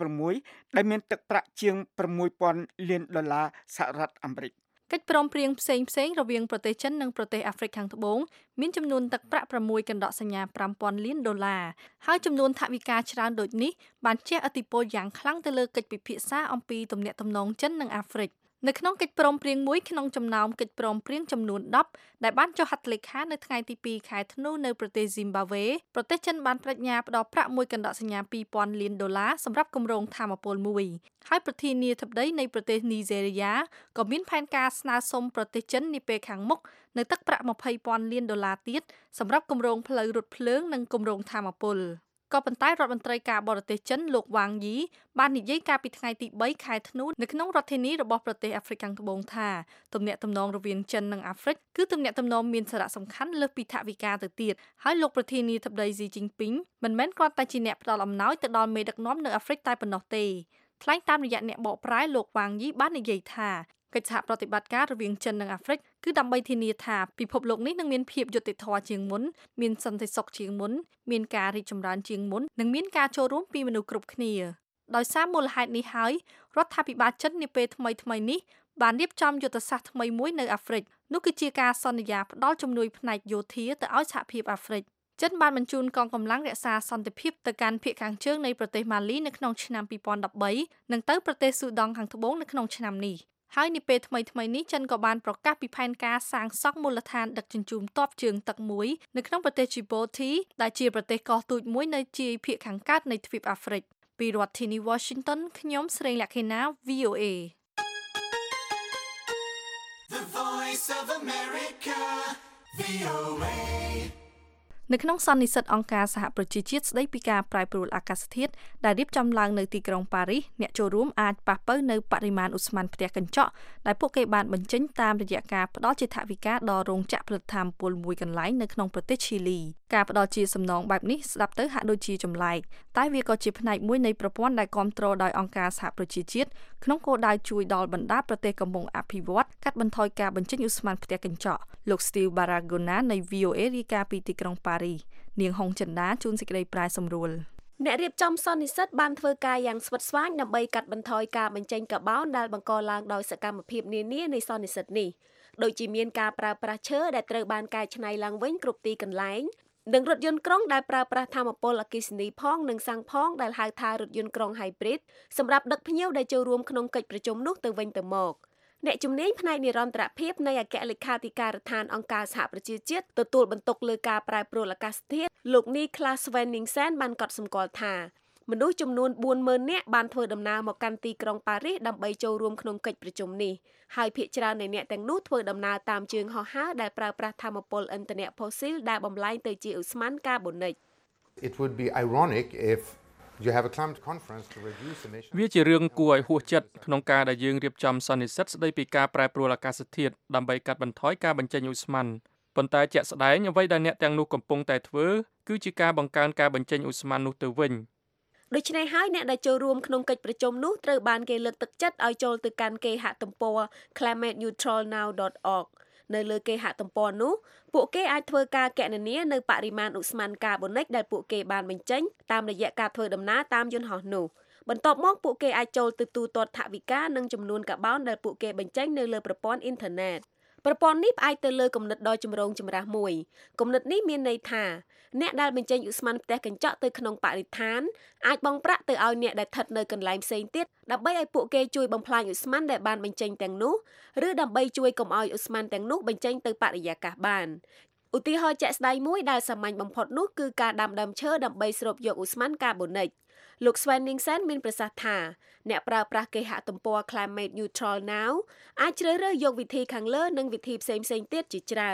26ដែលមានទឹកប្រាក់ជាង$6,000 លានសហរដ្ឋអាមេរិកកិច្ចព្រមព្រៀងផ្សេងៗរវាងប្រទេសចិននិងប្រទេសអាហ្វ្រិកខាងត្បូងមានចំនួនទឹកប្រាក់6កណ្ដកសញ្ញា$5,000 លានហើយចំនួនថវិកាច្រើនដូចនេះបានជះឥទ្ធិពលយ៉ាងខ្លាំងទៅលើកិច្ចពិភាក្សាអំពីទំនាក់ទំនងចិននិងអាហ្វ្រិកនៅក្នុងកិច្ចព្រមព្រៀងមួយក្នុងចំណោមកិច្ចព្រមព្រៀងចំនួន10ដែលបានចុះហត្ថលេខានៅថ្ងៃទី2ខែធ្នូនៅប្រទេស Zimbabwe ប្រទេសចិនបានប្រាជ្ញាផ្ដល់ប្រាក់1កណ្ដកសញ្ញា$2,000 លានសម្រាប់គម្រោងថាមពលមួយហើយប្រធានាធិបតីនៃប្រទេសនីហ្សេរីយ៉ាក៏មានផែនការស្នើសុំប្រទេសចិននាពេលខាងមុខនៅទឹកប្រាក់$20,000 លានទៀតសម្រាប់គម្រោងផ្លូវរថភ្លើងនិងគម្រោងថាមពលក៏ប៉ុន្តែរដ្ឋមន្ត្រីការបរទេសចិនលោកវ៉ាងយីបាននិយាយកាលពីថ្ងៃទី3ខែធ្នូនៅក្នុងរដ្ឋធានីរបស់ប្រទេសអាហ្វ្រិកខាងត្បូងថាទំនាក់ទំនងរវាងចិននិងអាហ្វ្រិកគឺទំនាក់ទំនងមានសារៈសំខាន់លើសពីថវិកាទៅទៀតហើយលោកប្រធានាធិបតីស៊ីជីនពីងមិនមែនគ្រាន់តែជាអ្នកផ្ដល់អំណោយទៅដល់មេដឹកនាំនៅអាហ្វ្រិកតែប៉ុណ្ណោះទេថ្លែងតាមរយៈអ្នកបកប្រែលោកវ៉ាងយីបាននិយាយថាកិច្ចសហប្រតិបត្តិការរវាងចិននិងអាហ្វ្រិកគឺដើម្បីធានាថាពិភពលោកនេះនឹងមានភាពយុត្តិធម៌ជាងមុនមានសន្តិសុខជាងមុនមានការរីកចម្រើនជាងមុននិងមានការចូលរួមពីមនុស្សគ្រប់គ្នាដោយសារមូលហេតុនេះហើយរដ្ឋាភិបាលចិននាពេលថ្មីនេះបានរៀបចំយុទ្ធសាស្ត្រថ្មីមួយនៅអាហ្វ្រិកនោះគឺជាការសន្យាផ្ដល់ជំនួយផ្នែកយោធាទៅឲ្យសហភាពអាហ្វ្រិកចិនបានបញ្ជូនកងកម្លាំងរក្សាសន្តិភាពទៅកាន់ភាគខាងជើងនៃប្រទេសម៉ាលីនៅក្នុងឆ្នាំ2013និងទៅប្រទេសស៊ូដង់ខាងត្បូងនៅក្នុងឆ្នាំនេះហើយនាពេលថ្មីនេះចិនក៏បានប្រកាសពីផែនការសាងសង់មូលដ្ឋានដឹកជញ្ជូនទ័ពជើងទឹកមួយនៅក្នុងប្រទេស Djibouti ដែលជាប្រទេសកោះទូចមួយនៅជាយភាគខាងកើតនៃទ្វីបអាហ្វ្រិកពីរដ្ឋធានី Washington ខ្ញុំស្រីលក្ខិណា VOA The Voice of America VOA នៅក្នុងសន្និសីទអង្គការសហប្រជាជាតិស្តីពីការប្រែប្រួលអាកាសធាតុដែលរៀបចំឡើងនៅទីក្រុងប៉ារីសអ្នកចូលរួមអាចប៉ះប៉ូវនៅបរិមាណឧស្ម័នផ្ទះកញ្ចក់ដែលពួកគេបានបញ្ចេញតាមរយៈការផ្ដល់ជាថវិកាដល់រោងចក្រផលិតថាមពលមួយកន្លែងនៅក្នុងប្រទេសឈីលីការផ្ដល់ជាសំណងបែបនេះស្ដាប់ទៅហាក់ដូចជាចម្លែកតែវាក៏ជាផ្នែកមួយនៃប្រព័ន្ធដែលគ្រប់គ្រងដោយអង្គការសហប្រជាជាតិក្នុងគោលដៅជួយដល់បណ្ដាប្រទេសកំពុងអភិវឌ្ឍកាត់បន្ថយការបញ្ចេញឧស្ម័នផ្ទះកញ្ចក់លោក Steve Baragona នៃ VOA រាយការណ៍ពីទីក្រុងប៉ារីសនាងហុងចិន្តាជួនសេចក្តីប្រែសម្រួលអ្នករៀបចំសន្និសីទបានធ្វើការយ៉ាងស្វិតស្វាញដើម្បីកាត់បន្ថយការបញ្ចេញកាបូនដែលបង្កឡើងដោយសកម្មភាពនានានៃសន្និសីទនេះដូចជាមានការប្រើប្រាស់ឈើដែលត្រូវបានកែច្នៃឡើងវិញគ្រប់ទីកន្លែងនិងរថយន្តក្រុងដែលប្រើប្រាស់ថាមពលអគ្គិសនីផងនិងសាំងផងដែលហៅថារថយន្តក្រុង Hybrid សម្រាប់ដឹកភ្ញៀវដែលចូលរួមក្នុងកិច្ចប្រជុំនោះទៅវិញទៅមកអ្នកជំនាញផ្នែកនិរន្តរភាពនៃអគ្គលេខាធិការដ្ឋានអង្គការសហប្រជាជាតិទទួលបន្ទុកលើការប្រែប្រួលអាកាសធាតុលោក Niklas Svenningsen បានកត់សម្គាល់ថាមនុស្សចំនួន 40,000 នាក់បានធ្វើដំណើរមកកាន់ទីក្រុងប៉ារីសដើម្បីចូលរួមក្នុងកិច្ចប្រជុំនេះហើយភាគច្រើននៃអ្នកទាំងនោះធ្វើដំណើរតាមជើងហោះហើរដែលប្រើប្រាស់ថាមពលឥន្ធនៈផូស៊ីលដែលបំលែងទៅជាឧស្ម័នកាបូនិក It would be ironic if you have a climate conference to reduce emissions វាជារឿងគួរឲ្យហួសចិត្តក្នុងការដែលយើងរៀបចំសន្និសីទស្ដីពីការប្រែប្រួលអាកាសធាតុដើម្បីកាត់បន្ថយការបញ្ចេញឧស្ម័នប៉ុន្តែជាក់ស្ដែងអ្វីដែលអ្នកទាំងនោះកំពុងតែធ្វើគឺជាការបង្កើនការបញ្ចេញឧស្ម័ននោះទៅវិញដូច្នេះហើយអ្នកដែលចូលរួមក្នុងកិច្ចប្រជុំនោះត្រូវបានគេលើកទឹកចិត្តឲ្យចូលទៅកាន់គេហទំព័រ climateneutralnow.org នៅលើគេហទំព័រនោះពួកគេអាចធ្វើការគណនានៅបរិមាណឧស្ម័នកាបូនិកដែលពួកគេបានបញ្ចេញតាមរយៈការធ្វើដំណើរតាមយន្តហោះនោះបន្ទាប់មកពួកគេអាចចូលទៅទូទាត់ថវិកានិងចំនួនកាបូនដែលពួកគេបញ្ចេញនៅលើប្រព័ន្ធអ៊ីនធឺណិតប្រព័ន្ធនេះផ្អែកទៅលើគំនិតដ៏ចម្រូងចម្រាសមួយគំនិតនេះមានន័យថាអ្នកដែលបញ្ចេញឧស្ម័នផ្ទះកញ្ចក់ទៅក្នុងបរិស្ថានអាចបង់ប្រាក់ទៅឲ្យអ្នកដែលស្ថិតនៅកន្លែងផ្សេងទៀតដើម្បីឲ្យពួកគេជួយបំផ្លាញឧស្ម័នដែលបានបញ្ចេញទាំងនោះឬដើម្បីជួយកុំឲ្យឧស្ម័នទាំងនោះបញ្ចេញទៅបរិយាកាសបានឧទាហរណ៍ជាក់ស្ដែងមួយដែលសាមញ្ញបំផុតនោះគឺការដាំដើមឈើដើម្បីស្រូបយកឧស្ម័នកាបូនិកលោក Svenningsen មានប្រសាសន៍ថាអ្នកប្រើប្រាស់គេហទំព័រ Climate Neutral Now អាចជ្រើសរើសយកវិធីខាងលើនិងវិធីផ្សេងៗទៀតជាច្រើន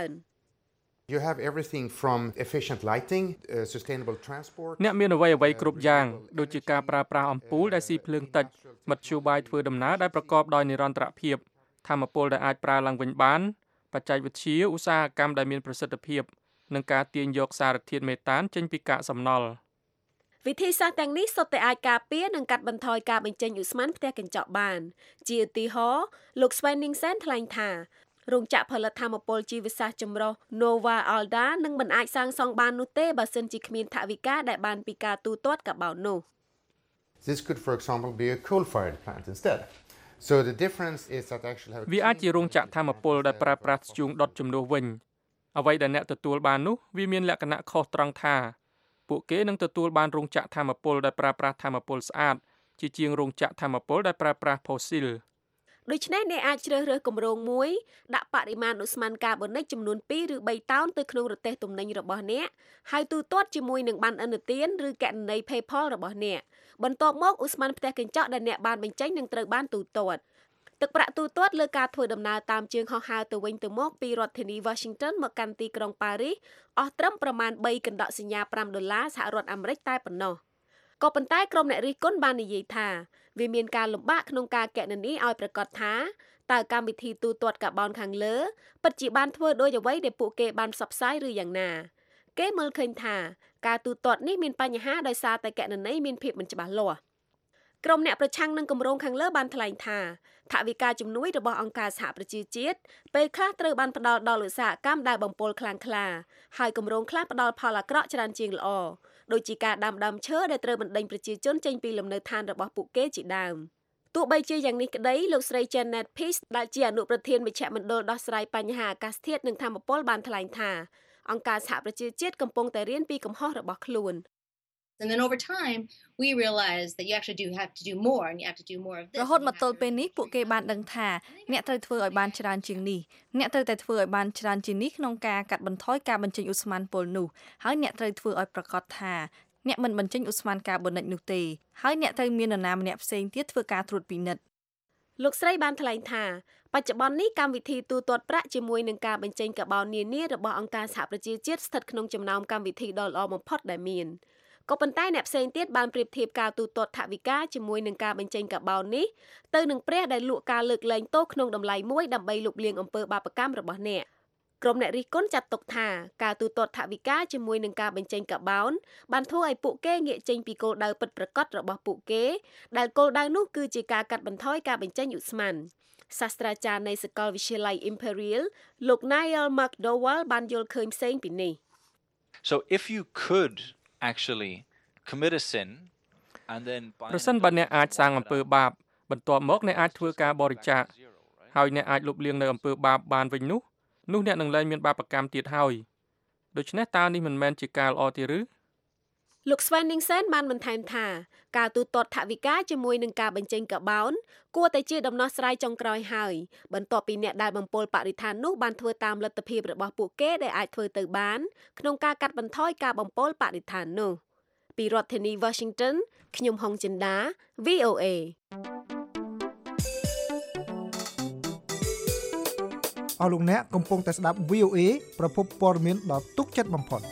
You have everything from efficient lighting, sustainable transport អ្នកមានអ្វីៗគ្រប់យ៉ាងដូចជាការប្រើប្រាស់អំពូលដែលស៊ីភ្លើងតិចមធ្យោបាយធ្វើដំណើរដែលប្រកបដោយនិរន្តរភាពថាមពលដែលអាចប្រើឡើងវិញបានបច្ចេកវិទ្យាឧស្សាហកម្មដែលមានប្រសិទ្ធភាពនិងការទាញយកសារធាតុមេតានចេញពីកាកសំណល់វិធីសាស្ត្រទាំងនេះសុទ្ធតែអាចការពារនិងកាត់បន្ថយការបញ្ចេញឧស្ម័នផ្ទះកញ្ចក់បានជាឧទាហរណ៍លោក Svenningsen ថ្លែងថារោងចក្រផលិតថាមពលជីវសាស្ត្រចម្រុះ Nova Alda នឹងមិនអាចសាងសង់បាននោះទេបើសិនជាគ្មានថវិកាដែលបានពីការទូទាត់កាបូននោះ This could for example be a coal-fired plant instead. So the difference is that actually have វាអាចជារោងចក្រថាមពលដែលប្រើប្រាស់ធ្យូងដុតជំនួសវិញអ្វីដែលអ្នកទទួលបាននោះវាមានលក្ខណៈខុសត្រង់ថាពួកគេនឹងទទួលបានរោងចក្រថាមពលដែលប្រើប្រាស់ថាមពលស្អាតជាជាងរោងចក្រថាមពលដែលប្រើប្រាស់ផូស៊ីលដូច្នេះអ្នកអាចជ្រើសរើសគម្រោងមួយដាក់បរិមាណឧស្ម័នកាបូនិកចំនួន2ឬ3តោនទៅក្នុងរទេះទំនិញរបស់អ្នកហើយទូទាត់ជាមួយនឹងប័ណ្ណឥណទានឬគណនី PayPal របស់អ្នកបន្ទាប់មកឧស្ម័នផ្ទះកញ្ចក់ដែលអ្នកបានបញ្ចេញនឹងត្រូវបានទូទាត់ទឹកប្រាក់ទូទាត់លើការធ្វើដំណើរតាមជើងហោះហើរទៅវិញទៅមកពីរដ្ឋធានី Washington មកកាន់ទីក្រុងប៉ារីសអស់ត្រឹមប្រមាណ3កណ្ដកសញ្ញា$5សហរដ្ឋអាមេរិកតែប៉ុណ្ណោះក៏ប៉ុន្តែក្រុមអ្នករិះគន់បាននិយាយថាវាមានការលំបាកក្នុងការគណនាឲ្យប្រកាសថាតើកម្មវិធីទូទាត់កាបូនខាងលើពិតជាបានធ្វើដោយអ្វីដែលពួកគេបានផ្សព្វផ្សាយឬយ៉ាងណាគេមើលឃើញថាការទូទាត់នេះមានបញ្ហាដោយសារតែគណនីមានភាពមិនច្បាស់លាស់ក្រុមអ្នកប្រឆាំងនឹងគម្រោងខាងលើបានថ្លែងថាថវិកាជំនួយរបស់អង្គការសហប្រជាជាតិពេលខ្លះត្រូវបានផ្ដល់ដល់ឧស្សាហកម្មដែលបំពុលខ្លាំងក្លាហើយគម្រោងខ្លះផ្ដល់ផលអាក្រក់ច្រើនជាងល្អដូចជាការដាំដើមឈើដែលត្រូវបណ្ដេញប្រជាជនចេញពីលំនៅឋានរបស់ពួកគេជាដើមទោះបីជាយ៉ាងនេះក្តីលោកស្រី Janet Peace ដែលជាអនុប្រធានមជ្ឈមណ្ឌលដោះស្រាយបញ្ហាអាកាសធាតុនិងថាមពលបានថ្លែងថាអង្គការសហប្រជាជាតិកំពុងតែរៀនពីកំហុសរបស់ខ្លួន And then over time we realize that you actually do have to do more and you have to do more of this រហូតមកទល់ពេលនេះពួកគេបានដឹងថាអ្នកត្រូវធ្វើឲ្យបានច្រើនជាងនេះអ្នកត្រូវតែធ្វើឲ្យបានច្រើនជាងនេះក្នុងការកាត់បន្ថយការបញ្ចេញឧស្ម័នពុលនោះហើយអ្នកត្រូវធ្វើឲ្យប្រកាសថាអ្នកមិនបញ្ចេញឧស្ម័នកាបូនិកនោះទេហើយអ្នកត្រូវមាននរណាម្នាក់ផ្សេងទៀតធ្វើការត្រួតពិនិត្យលោកស្រីបានថ្លែងថាបច្ចុប្បន្ននេះកម្មវិធីទូទាត់ប្រាក់ជាមួយនឹងការបញ្ចេញកាបូននានារបស់អង្គការសហប្រជាជាតិស្ថិតក្នុងចំណោមកម្មវិធីដ៏ល្អបំផុតដែលមានក៏ប៉ុន្តែអ្នកផ្សេងទៀតបានប្រៀបធៀបការទូទាត់ថវិកាជាមួយនឹងការបញ្ចេញកាបូននេះទៅនឹងព្រះដែលលក់ការលើកលែងទោសក្នុងតម្លៃមួយដើម្បីលុបលាងអំពើបាបកម្មរបស់អ្នកក្រុមអ្នករិះគន់ចាត់ទុកថាការទូទាត់ថវិកាជាមួយនឹងការបញ្ចេញកាបូនបានធ្វើឲ្យពួកគេងាកចេញពីគោលដៅពិតប្រាកដរបស់ពួកគេដែលគោលដៅនោះគឺជាការកាត់បន្ថយការបញ្ចេញឧស្ម័នសាស្ត្រាចារ្យនៃសាកលវិទ្យាល័យ Imperial លោក Niall McDowell បានយល់ឃើញផ្សេងពីនេះ So if you could actually commit a sin and then ប្រសិនបើអ្នកអាចសាងអំពើបាបបន្ទាប់មកអ្នកអាចធ្វើការបរិច្ចាគហើយអ្នកអាចលុបលាងនៅអំពើបាបបានវិញនោះអ្នកនឹងលែងមានបាបកម្មទៀតហើយដូច្នេះតើនេះមិនមែនជាការល្អទេឬលោក Svenningsen បានបន្ថែមថាការទូទាត់ថវិកាជាមួយនឹងការបញ្ចេញកាបូនគួរតែជាដំណោះស្រាយចុងក្រោយហើយបន្ទាប់ពីអ្នកដែលបំពុលបរិស្ថាននោះបានធ្វើតាមលទ្ធភាពរបស់ពួកគេដែលអាចធ្វើទៅបានក្នុងការកាត់បន្ថយការបំពុលបរិស្ថាននោះពីរដ្ឋធានី Washington ខ្ញុំហុងចិន្តា VOA អស់លោកអ្នកកំពុងតែស្ដាប់ VOA ប្រភពព័ត៌មានដ៏ទុកចិត្តបំផុត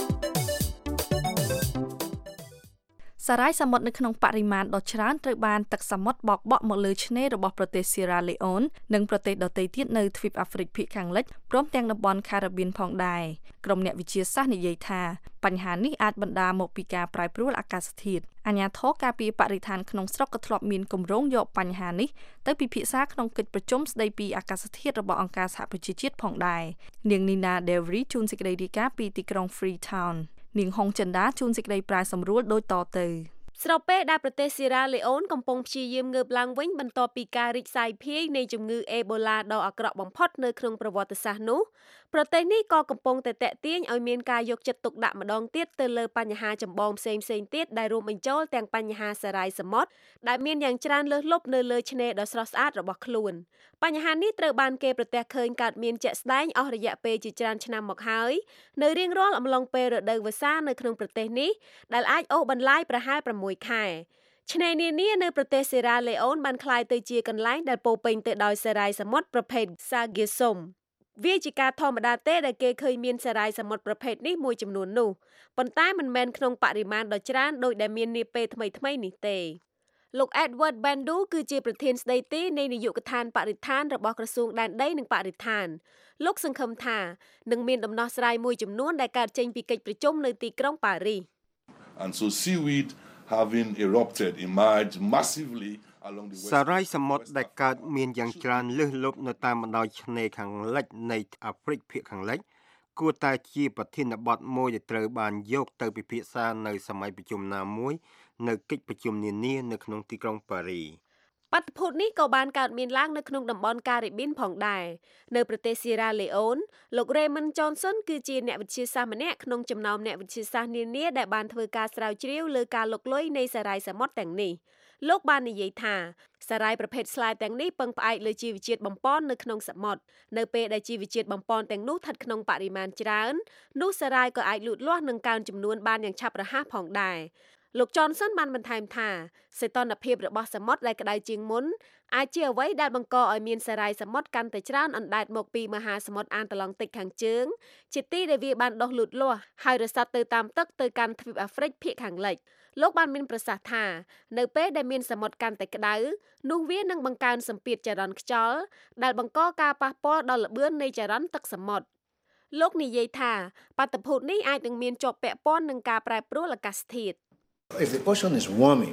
សារ៉ាយសមុទ្រនៅក្នុងបរិមាណដ៏ច្រើនត្រូវបានទឹកសមុទ្របោកបក់មកលើឆ្នេររបស់ប្រទេស Sierra Leone និងប្រទេសដទៃទៀតនៅទ្វីបអាហ្វ្រិកភាគខាងលិចព្រមទាំងតំបន់ Caribbean ផងដែរក្រុមអ្នកវិទ្យាសាស្ត្រនិយាយថាបញ្ហានេះអាចបណ្ដាលមកពីការប្រែប្រួលអាកាសធាតុអាជ្ញាធរការពារបរិស្ថានក្នុងស្រុកក៏ធ្លាប់មានគម្រោងយកបញ្ហានេះទៅពិភាក្សាក្នុងកិច្ចប្រជុំស្ដីពីអាកាសធាតុរបស់អង្គការសហប្រជាជាតិផងដែរនាង Nina Devry ជួនសេចក្តីរាយការណ៍ពីទីក្រុង Freetownនាងហុងចិន្តាជួនសេចក្តីប្រាយសម្រួលដូចតទៅស្របពេលដែលប្រទេស Sierra Leone កំពុងព្យាយាមងើបឡើងវិញបន្ទាប់ពីការរីកសាយភាយនៃជំងឺ Ebola ដ៏អាក្រក់បំផុតនៅក្នុងប្រវត្តិសាស្ត្រនោះប្រទេសនេះក៏កំពុងតែតាក់ទាញឲ្យមានការយកចិត្តទុកដាក់ម្ដងទៀតទៅលើបញ្ហាចម្បងផ្សេងៗទៀតដែលរួមបញ្ចូលទាំងបញ្ហាសារាយសមុទ្រដែលមានយ៉ាងច្រើនលើសលប់នៅលើឆ្នេរដ៏ស្រស់ស្អាតរបស់ខ្លួនបញ្ហានេះត្រូវបានគេប្រទះឃើញកើតមានជាក់ស្ដែងអស់រយៈពេលជាច្រើនឆ្នាំមកហើយនៅរៀងរាល់អំឡុងពេលរដូវវស្សានៅក្នុងប្រទេសនេះដែលអាចអូសបន្លាយប្រហែល6ខែឆ្នេរនានានៅប្រទេស Sierra Leone បានក្លាយទៅជាកន្លែងដែលពោពេញទៅដោយសារាយសមុទ្រប្រភេទ Sargassum វាជាការធម្មតាទេដែលគេឃើញមានសារាយសមុទ្រប្រភេទនេះមួយចំនួននោះប៉ុន្តែមិនមែនក្នុងបរិមាណដ៏ច្រើនដោយដែលមាននាពេលថ្មីៗនេះទេលោក Edward Bandu គឺជាប្រធានស្ដីទីនៃនាយកដ្ឋានបរិស្ថានរបស់ក្រសួងដែនដីនិងបរិស្ថានលោកសង្ឃឹមថានឹងមានដំណោះស្រាយមួយចំនួនដែលកើតចេញពីកិច្ចប្រជុំនៅទីក្រុងប៉ារីស And so seaweed having erupted emerged massively along the west សារាយសមុទ្រដែលកើតមានយ៉ាងច្រើនលើសលប់នៅតាមបណ្ដោយឆ្នេរខាងលិចនៃអាហ្វ្រិកភាគខាងលិចគួរតែជាប្រធានបទមួយដែលត្រូវបានយកទៅពិភាក្សានៅសម័យប្រជុំណាមួយនៅកិច្ចប្រជុំនានានៅក្នុងទីក្រុងប៉ារីសបាតុភូតនេះក៏បានកើតមានឡើងនៅក្នុងតំបន់ Caribbean ផងដែរនៅប្រទេស Sierra Leone លោក Raymond Johnson គឺជាអ្នកវិទ្យាសាស្ត្រម្នាក់ក្នុងចំណោមអ្នកវិទ្យាសាស្ត្រនានាដែលបានធ្វើការស្រាវជ្រាវលើការលុកលុយនៃសារាយសមុទ្រទាំងនេះលោកបាននិយាយថាសារាយប្រភេទស្លាយទាំងនេះពឹងផ្អែកលើជីវជាតិបំប៉ននៅក្នុងសមុទ្រនៅពេលដែលជីវជាតិបំប៉នទាំងនោះស្ថិតក្នុងបរិមាណច្រើននោះសារាយក៏អាចលូតលាស់និងកើនចំនួនបានយ៉ាងឆាប់រហ័សផងដែរលោក Johnson បានបន្ថែមថាសីតុណ្ហភាពរបស់សមុទ្រដែលក្តៅជាងមុនអាចជាអ្វីដែលបង្កឲ្យមានសារាយសមុទ្រកាន់តែច្រើនអណ្ដែតមកពីមហាសមុទ្រអាត្លង់តិកខាងជើងជាទីដែលវាបានដុះលូតលាស់ហើយរសាត់ទៅតាមទឹកទៅកាន់ទ្វីបអាហ្វ្រិកភាគខាងលិចលោកបានមានប្រសាសន៍ថានៅពេលដែលមានសមុទ្រកាន់តែក្តៅនោះវានឹងបង្កើនសម្ពាធចរន្តខ្យល់ដែលបង្កការប៉ះពាល់ដល់ល្បឿននៃចរន្តទឹកសមុទ្រលោកនិយាយថាបាតុភូតនេះអាចនឹងមានជាប់ពាក់ព័ន្ធនឹងការប្រែប្រួលអាកាសធាតុ If the ocean is warming,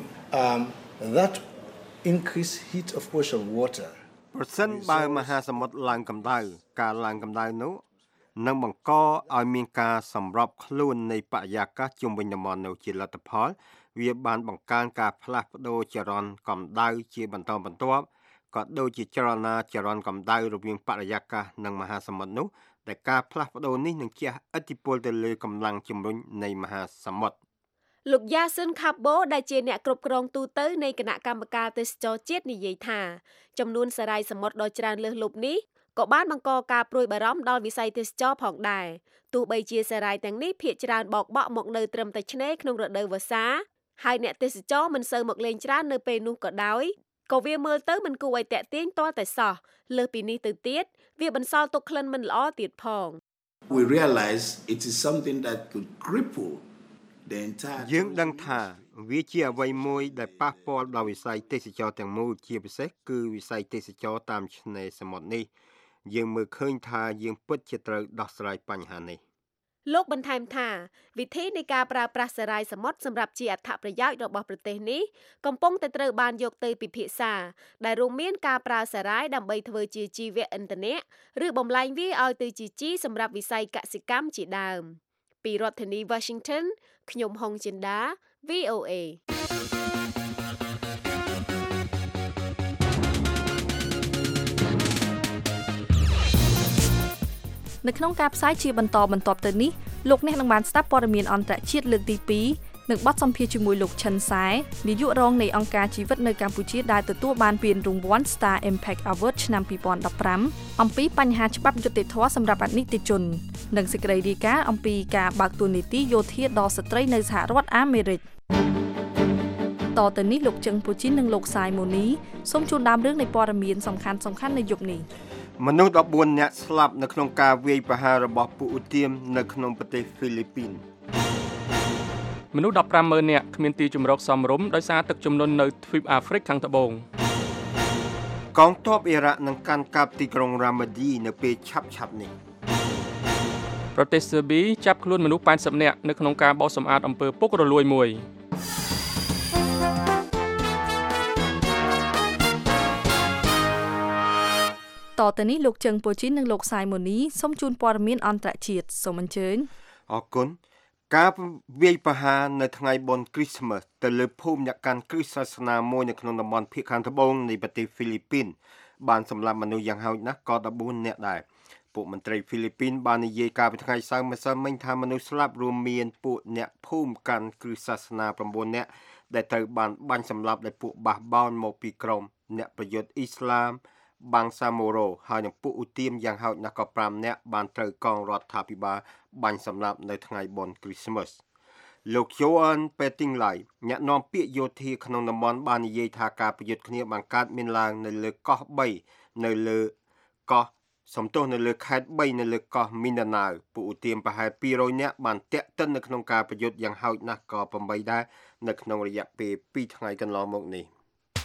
that increased heat of ocean water ប្រសិនបើមហាសមុទ្រឡើងកម្ដៅការឡើងកម្ដៅនោះនឹងបង្កឲ្យមានការសម្របខ្លួននៃបរិយាកាសជុំវិញតំបន់នោះជាលទ្ធផលវាបានបង្កើនការផ្លាស់ប្ដូរចរន្តកម្ដៅជាបន្តបន្ទាប់ក៏ដូចជាចរន្តកម្ដៅរវាងបរិយាកាសនិងមហាសមុទ្រនោះដែលការផ្លាស់ប្ដូរនេះនឹងជះឥទ្ធិពលទៅលើកម្លាំងជំរុញនៃមហាសមុទ្រលោក Yasin Kabo ដែលជាអ្នកគ្រប់គ្រងទូទៅនៃគណៈកម្មការទេសចរជាតិនិយាយថាចំនួនសារាយសមុទ្រដ៏ច្រើនលើសលប់នេះក៏បានបង្កការព្រួយបារម្ភដល់វិស័យទេសចរផងដែរទោះបីជាសារាយទាំងនេះភាគច្រើនបោកបក់មកនៅត្រឹមតែឆ្នេរក្នុងរដូវវស្សាហើយអ្នកទេសចរមិនសូវមកលេងច្រើននៅពេលនោះក៏ដោយក៏វាមើលទៅមិនគួរឲ្យតាក់ទាញទាល់តែសោះលើសពីនេះទៅទៀតវាបន្សល់ទុកក្លិនមិនល្អទៀតផង We realize it is something that could cripple the entire យើងដឹងថាវាជាអ្វីមួយដែលប៉ះពាល់ដល់វិស័យទេសចរទាំងមូលជាពិសេសគឺវិស័យទេសចរតាមឆ្នេរសមុទ្រនេះយើងមើលឃើញថាយើងពិតជាត្រូវដោះស្រាយបញ្ហានេះលោកបន្ថែមថាវិធីនៃការប្រើប្រាស់សារាយសមុទ្រសម្រាប់ជាអត្ថប្រយោជន៍របស់ប្រទេសនេះកំពុងតែត្រូវបានយកទៅពិភាក្សាដែលរួមមានការប្រើសារាយដើម្បីធ្វើជាជីវៈឥន្ធនៈឬបំលែងវាឲ្យទៅជាជីសម្រាប់វិស័យកសិកម្មជាដើមពីរដ្ឋធានី Washington ខ្ញុំហុងចិន្តា VOA នៅក្នុងការផ្សាយជាបន្តបន្ទាប់ទៅនេះលោកអ្នកនឹងបានស្ដាប់ព័ត៌មានអន្តរជាតិលើកទី2និងបទសម្ភាសន៍ជាមួយលោកឈិនសែនាយករងនៃអង្គការជីវិតនៅកម្ពុជាដែលទទួលបានពានរង្វាន់ Star Impact Award ឆ្នាំ2015អំពីបញ្ហាច្បាប់យុត្តិធម៌សម្រាប់អនិច្ចជននិងសេចក្តីរាយការណ៍អំពីការបើកតួនាទីយោធាដល់ស្ត្រីនៅសហរដ្ឋអាមេរិកតទៅនេះលោកជឹងពូជីននិងលោកសាយម៉ូនីសូមជូនដើមរឿងនៃព័ត៌មានសំខាន់ៗនៅយុគនេះមនុស្ស14នាក់ស្លាប់នៅក្នុងការវាយប្រហាររបស់ពួកឧទាមនៅក្នុងប្រទេសហ្វីលីពីនមនុស្ស 150,000 នាក់គ្មានទីជម្រកសមរម្យដោយសារទឹកជំនន់នៅទ្វីបអាហ្វ្រិកខាងត្បូងកងទ័ពអ៊ីរ៉ាក់នឹងកាន់កាប់ទីក្រុងរ៉ាម៉ាឌីនៅពេលឆាប់នេះប្រទេសស៊ើប៊ីចាប់ខ្លួនមនុស្ស80នាក់នៅក្នុងការបោសសម្អាតអំពើពុករលួយមួយតទៅនេះលោកជឹងពូជីននិងលោកសាយម៉ូនីសូមជូនព័ត៌មានអន្តរជាតិសូមអញ្ជើញអរគុណការវាយប្រហារនៅថ្ងៃបុណ្យគ្រីស្មាស់ទៅលើភូមិអ្នកកាន់គ្រឹះសាសនាមួយនៅក្នុងតំបន់ភាគខាងត្បូងនៃប្រទេសហ្វីលីពីនបានសម្លាប់មនុស្សយ៉ាងហោចណាស់ក៏14នាក់ដែរពួកមន្ត្រីហ្វីលីពីនបាននិយាយកាលពីថ្ងៃសៅរ៍ម្សិលមិញថាមនុស្សស្លាប់រួមមានពួកអ្នកភូមិកាន់គ្រឹះសាសនា9នាក់ដែលត្រូវបានបាញ់សម្លាប់ដោយពួកបះបោនមកពីក្រុមអ្នកប្រយុទ្ធអ៊ីស្លាមបាំងសាម៉ូរ៉ូហើយនឹងពួកឧទាមយ៉ាងហោចណាស់ក៏5នាក់បានត្រូវកងរដ្ឋាភិបាលបាញ់សម្លាប់នៅថ្ងៃបុណ្យគ្រីស្មាស់លោក Joan Pettingley អ្នកនាំពាក្យយោធាក្នុងតំបន់បាននិយាយថាការប្រយុទ្ធគ្នាបានកើតមានឡើងនៅលើកោះ3នៅលើខេត្ត3នៅលើកោះ Mindanao ពួកឧទាមប្រហែល200នាក់បានតាក់ទិននៅក្នុងការប្រយុទ្ធយ៉ាងហោចណាស់ក៏8ដែរនៅក្នុងរយៈពេល2ថ្ងៃកន្លងមកនេះ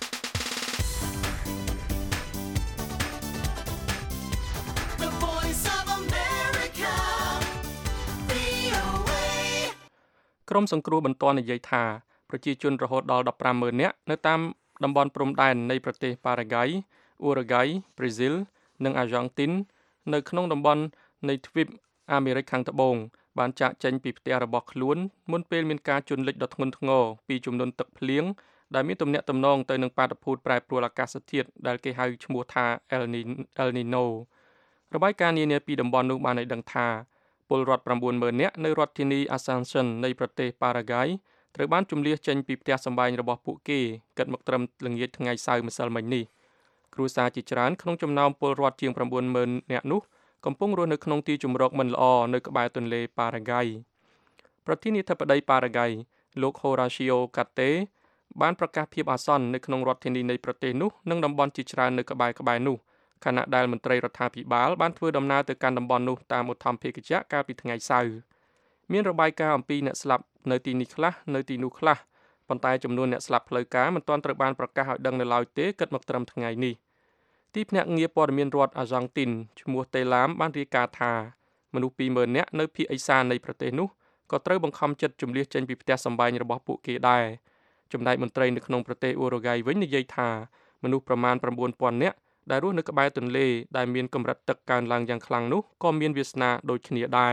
ក្រុមសង្គ្រោះបន្ទាន់និយាយថាប្រជាជនរហូតដល់ 150,000 នាក់នៅតាមតំបន់ព្រំដែននៃប្រទេសប៉ារ៉ាហ្គាយ អ៊ូរ៉ាហ្គាយ ប្រេស៊ីល និងអាហ្សង់ទីននៅក្នុងតំបន់នៃទ្វីបអាមេរិកខាងត្បូងបានចាកចេញពីផ្ទះរបស់ខ្លួនមុនពេលមានការជន់លិចដ៏ធ្ងន់ធ្ងរពីជំនន់ទឹកភ្លៀងដែលមានទំនាក់ទំនងទៅនឹងបាតុភូតប្រែប្រួលអាកាសធាតុដែលគេហៅឈ្មោះថា El Nino របាយការណ៍នានាពីតំបន់នោះបានឲ្យដឹងថាពលរដ្ឋ 90,000 នាក់នៅរដ្ឋធានី Asunción នៃប្រទេសប៉ារ៉ាហ្គាយត្រូវបានជម្លៀសចេញពីផ្ទះសម្បែងរបស់ពួកគេគិតមកត្រឹមល្ងាចថ្ងៃសៅរ៍ម្សិលមិញនេះគ្រួសារជាច្រើនក្នុងចំណោមពលរដ្ឋជាង 90,000 នាក់នោះកំពុងរស់នៅក្នុងទីជម្រកមិនល្អនៅក្បែរទន្លេប៉ារ៉ាហ្គាយប្រធានាធិបតីប៉ារ៉ាហ្គាយលោក Horacio Cartes បានប្រកាសភាពអាសន្ននៅក្នុងរដ្ឋធានីនៃប្រទេសនោះនិងតំបន់ជាច្រើននៅក្បែរនោះខណៈដែលមន្ត្រីរដ្ឋាភិបាលបានធ្វើដំណើរទៅកាន់តំបន់នោះតាមឧទ្ធម្ភាគចក្រកាលពីថ្ងៃសៅរ៍មានរបាយការណ៍អំពីអ្នកស្លាប់នៅទីនេះខ្លះនៅទីនោះខ្លះប៉ុន្តែចំនួនអ្នកស្លាប់ផ្លូវការមិនទាន់ត្រូវបានប្រកាសឲ្យដឹងនៅឡើយទេគិតមកត្រឹមថ្ងៃនេះទីភ្នាក់ងារព័ត៌មានរដ្ឋអាហ្សង់ទីនឈ្មោះតេឡាមបានរាយការណ៍ថាមនុស្ស 20,000 នាក់នៅភាគឦសាននៃប្រទេសនោះក៏ត្រូវបង្ខំចិត្តជម្លៀសចេញពីផ្ទះសម្បែងរបស់ពួកគេដែរចំណែកមន្ត្រីនៅក្នុងប្រទេសអ៊ូរ៉ាហ្គាយវិញនិយាយថាមនុស្សប្រមាណ 9,000 នាក់ដែលរស់នៅក្បែរទន្លេដែលមានកម្រិតទឹកកើនឡើងយ៉ាងខ្លាំងនោះក៏មានវាសនាដូចគ្នាដែរ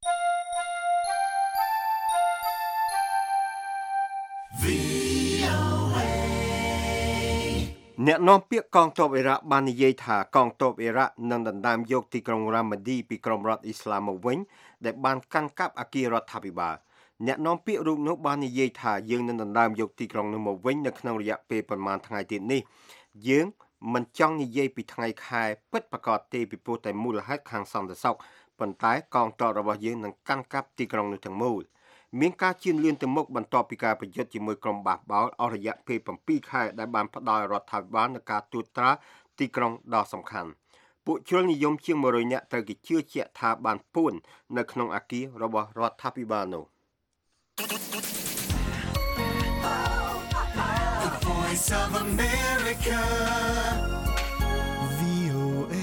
អ្នកនាំពាក្យកងទ័ពអ៊ីរ៉ាក់បាននិយាយថាកងទ័ពអ៊ីរ៉ាក់នឹងដណ្ដើមយកទីក្រុងរ៉ាម៉ាឌីពីក្រុមរដ្ឋអ៊ីស្លាមមកវិញដែលបានកាន់កាប់អគាររដ្ឋាភិបាលអ្នកនាំពាក្យរូបនោះបាននិយាយថាយើងនឹងដណ្ដើមយកទីក្រុងនោះមកវិញនៅក្នុងរយៈពេលប្រមាណថ្ងៃទៀតនេះយើងមិនចង់និយាយពីថ្ងៃខែពិតប្រាកដទេពីព្រោះតែមូលហេតុខាងសន្តិសុខប៉ុន្តែកងទ័ពរបស់យើងនឹងកាន់កាប់ទីក្រុងនោះទាំងមូលមានការជឿនលឿនទៅមុខបន្ទាប់ពីការប្រយុទ្ធជាមួយក្រុមបះបោរអស់រយៈពេល7ខែដែលបានផ្ដល់រដ្ឋាភិបាលនឹងការត្រួតត្រាទីក្រុងដ៏សំខាន់ពួកជ្រុលនិយមជាង100នាក់ត្រូវគេជឿជាក់ថាបានពួននៅក្នុងអគាររបស់រដ្ឋាភិបាលនោះ The Voice of America VOA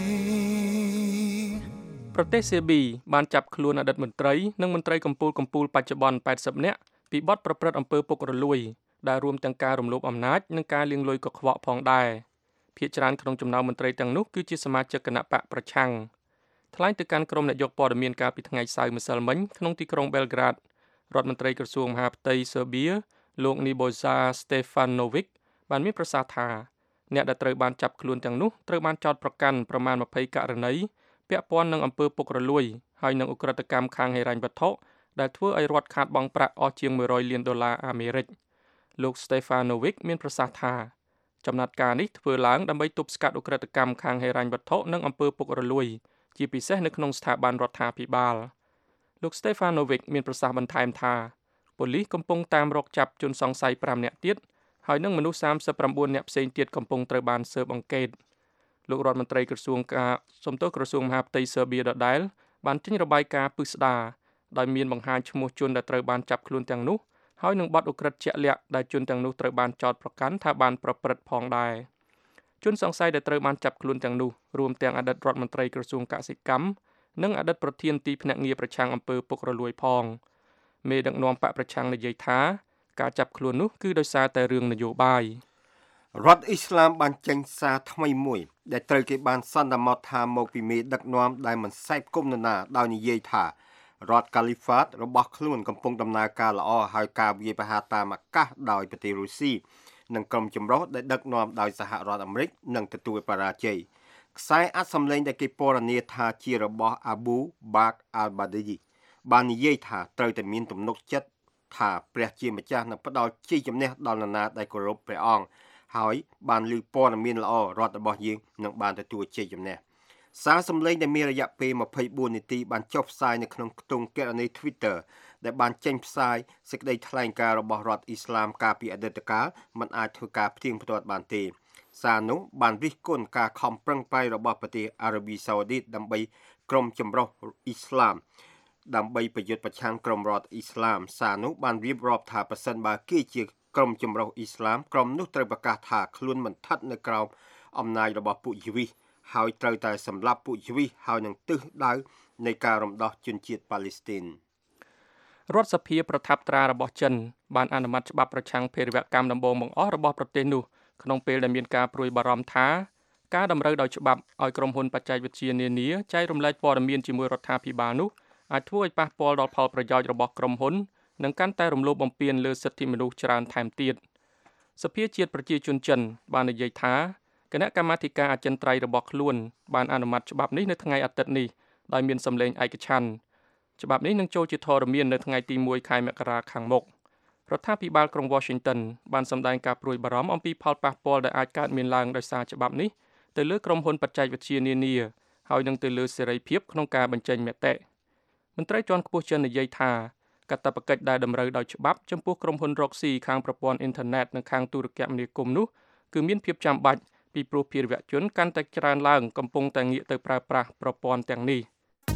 ប្រទេសសេប៊ីបានចាប់ខ្លួនអតីតមន្ត្រីនិងមន្ត្រីកម្ពុជាបច្ចុប្បន្ន80នាក់ពីបទប្រព្រឹត្តអំពើពុករលួយដែលរួមទាំងការរំលោភអំណាចនិងការលាងលុយកខ្វក់ផងដែរភាគច្រើនក្នុងចំណោមមន្ត្រីទាំងនោះគឺជាសមាជិកគណៈបកប្រឆាំងថ្លែងទៅកាន់ក្រុមអ្នកយកព័ត៌មានកាលពីថ្ងៃសៅរ៍ម្សិលមិញក្នុងទីក្រុងបែលក្រាដរដ្ឋមន្ត្រីក្រសួងមហាផ្ទៃស៊ើបៀលោក Nebojša Stefanovic បានមានប្រសាសន៍ថាអ្នកដែលត្រូវបានចាប់ខ្លួនទាំងនោះត្រូវបានចោទប្រកាន់ប្រមាណ20ករណីពាក់ព័ន្ធនឹងអំពើពុករលួយហើយនឹងឧក្រិដ្ឋកម្មខាងហិរញ្ញវត្ថុដែលធ្វើឲ្យរដ្ឋខាតបង់ប្រាក់អស់ជាង$100លានអាមេរិកលោក Stefanovic មានប្រសាសន៍ថាចំណាត់ការនេះធ្វើឡើងដើម្បីទប់ស្កាត់ឧក្រិដ្ឋកម្មខាងហិរញ្ញវត្ថុនិងអំពើពុករលួយជាពិសេសនៅក្នុងស្ថាប័នរដ្ឋាភិបាលលោក Stefanovic មានប្រសាសន៍បន្ថែមថាប៉ូលីសកំពុងតាមរកចាប់ជនសង្ស័យ5នាក់ទៀតហើយនឹងមនុស្ស39នាក់ផ្សេងទៀតកំពុងត្រូវបានស៊ើបអង្កេតលោករដ្ឋមន្ត្រីក្រសួងមហាផ្ទៃស៊ើបៀដដែលបានចេញរបាយការណ៍ពិស្ដារដោយមានបង្ហាញឈ្មោះជនដែលត្រូវបានចាប់ខ្លួនទាំងនោះហើយនឹងបទឧក្រិដ្ឋជាក់លាក់ដែលជនទាំងនោះត្រូវបានចោទប្រកាន់ថាបានប្រព្រឹត្តផងដែរជនសង្ស័យដែលត្រូវបានចាប់ខ្លួនទាំងនោះរួមទាំងអតីតរដ្ឋមន្ត្រីក្រសួងកសិកម្មនិងអតីតប្រធានទីភ្នាក់ងារប្រឆាំងអំពើពុករលួយផងមេដឹកនាំបកប្រឆាំងនិយាយថាការចាប់ខ្លួននោះគឺដោយសារតែរឿងនយោបាយរដ្ឋអ៊ីស្លាមបានចេញសារថ្មីមួយដែលត្រូវគេបានសន្មតថាមកពីមេដឹកនាំដែលមិនសេពគុំនរណាដោយនិយាយថារដ្ឋកាលីហ្វាតរបស់ខ្លួនកំពុងដំណើរការល្អហើយការវាយប្រហារតាមអាកាសដោយប្រទេសរុស្ស៊ីនិងក្រុមចម្រុះដែលដឹកនាំដោយសហរដ្ឋអាមេរិកនឹងទទួលបរាជ័យខ្សែអត្ថសម្លេងដែលគេពណ៌នាថាជារបស់ Abu Bakr al-Baghdadi បាននិយាយថាត្រូវតែមានទំនុកចិត្តថាព្រះជាម្ចាស់នឹងផ្ដល់ជ័យជំនះដល់នរណាដែលគោរពព្រះអង្គហើយបានលើព័ត៌មានល្អរដ្ឋរបស់យើងនឹងបានទទួលជ័យជំនះសារសម្លេងដែលមានរយៈពេល24នាទីបានចុះផ្សាយនៅក្នុងខ្ទង់គណនី Twitter ដែលបានចេញផ្សាយសេចក្តីថ្លែងការណ៍របស់រដ្ឋអ៊ីស្លាមកាលពីអតីតកាលមិនអាចធ្វើការផ្ទៀងផ្ទាត់បានទេសារនោះបានរិះគន់ការខំប្រឹងប្រែងរបស់ប្រទេសអារ៉ាប៊ីសាអូឌីតដើម្បីក្រុមចម្រុះអ៊ីស្លាមដើម្បីប្រយុទ្ធប្រឆាំងក្រុមរដ្ឋអ៊ីស្លាមសារនោះបានរៀបរាប់ថាប្រសិនបើគេជាក្រុមចម្រុះអ៊ីស្លាមក្រុមនោះត្រូវប្រកាសថាខ្លួនមិនស្ថិតនៅក្រោមអំណាចរបស់ពួកយីវីសហើយត្រូវតែសម្លាប់ពួកយីវីសហើយនឹងទិសដៅនៃការរំដោះជនជាតិប៉ាឡេស្ទីនរដ្ឋសភាប្រថាប់ត្រារបស់ចិនបានអនុម័តច្បាប់ប្រឆាំងភេរវកម្មដំបូងបង្អស់របស់ប្រទេសនោះក្នុងពេលដែលមានការព្រួយបារម្ភថាការតម្រូវដោយច្បាប់ឲ្យក្រុមហ៊ុនបច្ចេកវិទ្យានានាចែករំលែកព័ត៌មានជាមួយរដ្ឋាភិបាលនោះអាចធ្វើឲ្យប៉ះពាល់ដល់ផលប្រយោជន៍របស់ក្រុមហ៊ុននិងកាន់តែរំលោភបំពានលើសិទ្ធិមនុស្សច្រើនថែមទៀតសភាជាតិប្រជាជនចិនបាននិយាយថាគណៈកម្មាធិការអចិន្ត្រៃយ៍របស់ខ្លួនបានអនុម័តច្បាប់នេះនៅថ្ងៃអាទិត្យនេះដោយមានសម្លេងឯកច្ឆន្ទច្បាប់នេះនឹងចូលជាធរមាននៅថ្ងៃទី1ខែមករាខាងមុខរដ្ឋាភិបាលក្រុង Washington បានសម្ដែងការព្រួយបារម្ភអំពីផលប៉ះពាល់ដែលអាចកើតមានឡើងដោយសារច្បាប់នេះទៅលើក្រុមហ៊ុនបច្ចេកវិទ្យានានាហើយនឹងទៅលើសេរីភាពក្នុងការបញ្ចេញមតិមន្ត្រីជាន់ខ្ពស់ចិននិយាយថាកាតព្វកិច្ចដែលតម្រូវដោយច្បាប់ចំពោះក្រុមហ៊ុនរកស៊ីខាងប្រព័ន្ធអ៊ីនធឺណិតនិងខាងទូរគមនាគមន៍នោះគឺមានភាពចាំបាច់ពីព្រោះភារវជនកាន់តែច្រើនឡើងកំពុងតែងាកទៅប្រើប្រាស់ប្រព័ន្ធទាំងនេះ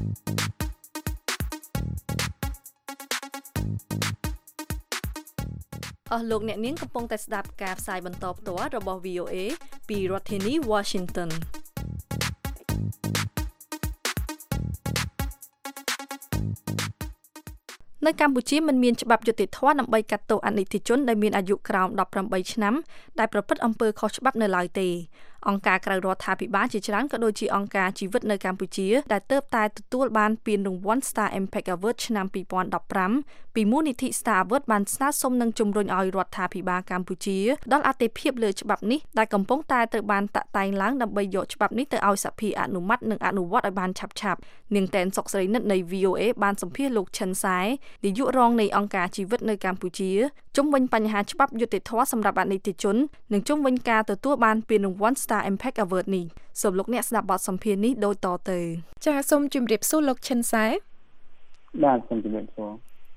អស់លោកអ្នកនាងកំពុងតែស្ដាប់ការផ្សាយបន្តផ្ទាល់របស់ VOA ពីរដ្ឋធានី Washingtonនៅកម្ពុជាមិនមានច្បាប់យុត្តិធម៌ដើម្បីកាត់ទោសអនិច្ចជនដែលមានអាយុក្រោម18ឆ្នាំដែលប្រព្រឹត្តអំពើខុសច្បាប់នៅឡើយទេអង្គការក្រៅរដ្ឋាភិបាលជាច្រើនក៏ដូចជាអង្គការជីវិតនៅកម្ពុជាដែលទើបតែទទួលបានពានរង្វាន់ Star Impact Award ឆ្នាំ2015ពីមូលនិធិ Star Award បានស្នើសុំនឹងជំរុញឲ្យរដ្ឋាភិបាលកម្ពុជាដល់អត្ថិភាពលើច្បាប់នេះដែលកំពុងតែត្រូវបានតាក់តែងឡើងដើម្បីយកច្បាប់នេះទៅឲ្យសភាអនុម័តនិងអនុវត្តឲ្យបានឆាប់ៗនាងតែនសុកស្រីនិតនៃ VOA បានសម្ភាសន៍លោកឈិនសែនាយករងនៃអង្គការជីវិតនៅកម្ពុជាជុំវិញបញ្ហាច្បាប់យុត្តិធម៌សម្រាប់អនិច្ចជននិងជុំវិញការទទួលបានពានរង្វាន់ Star Impact Award នេះសូមលោកអ្នកស្ដាប់បទសម្ភាសន៍នេះដូចតទៅចាសូមជម្រាបសួរលោកឈិនសែបាទសូមជម្រាបសួរ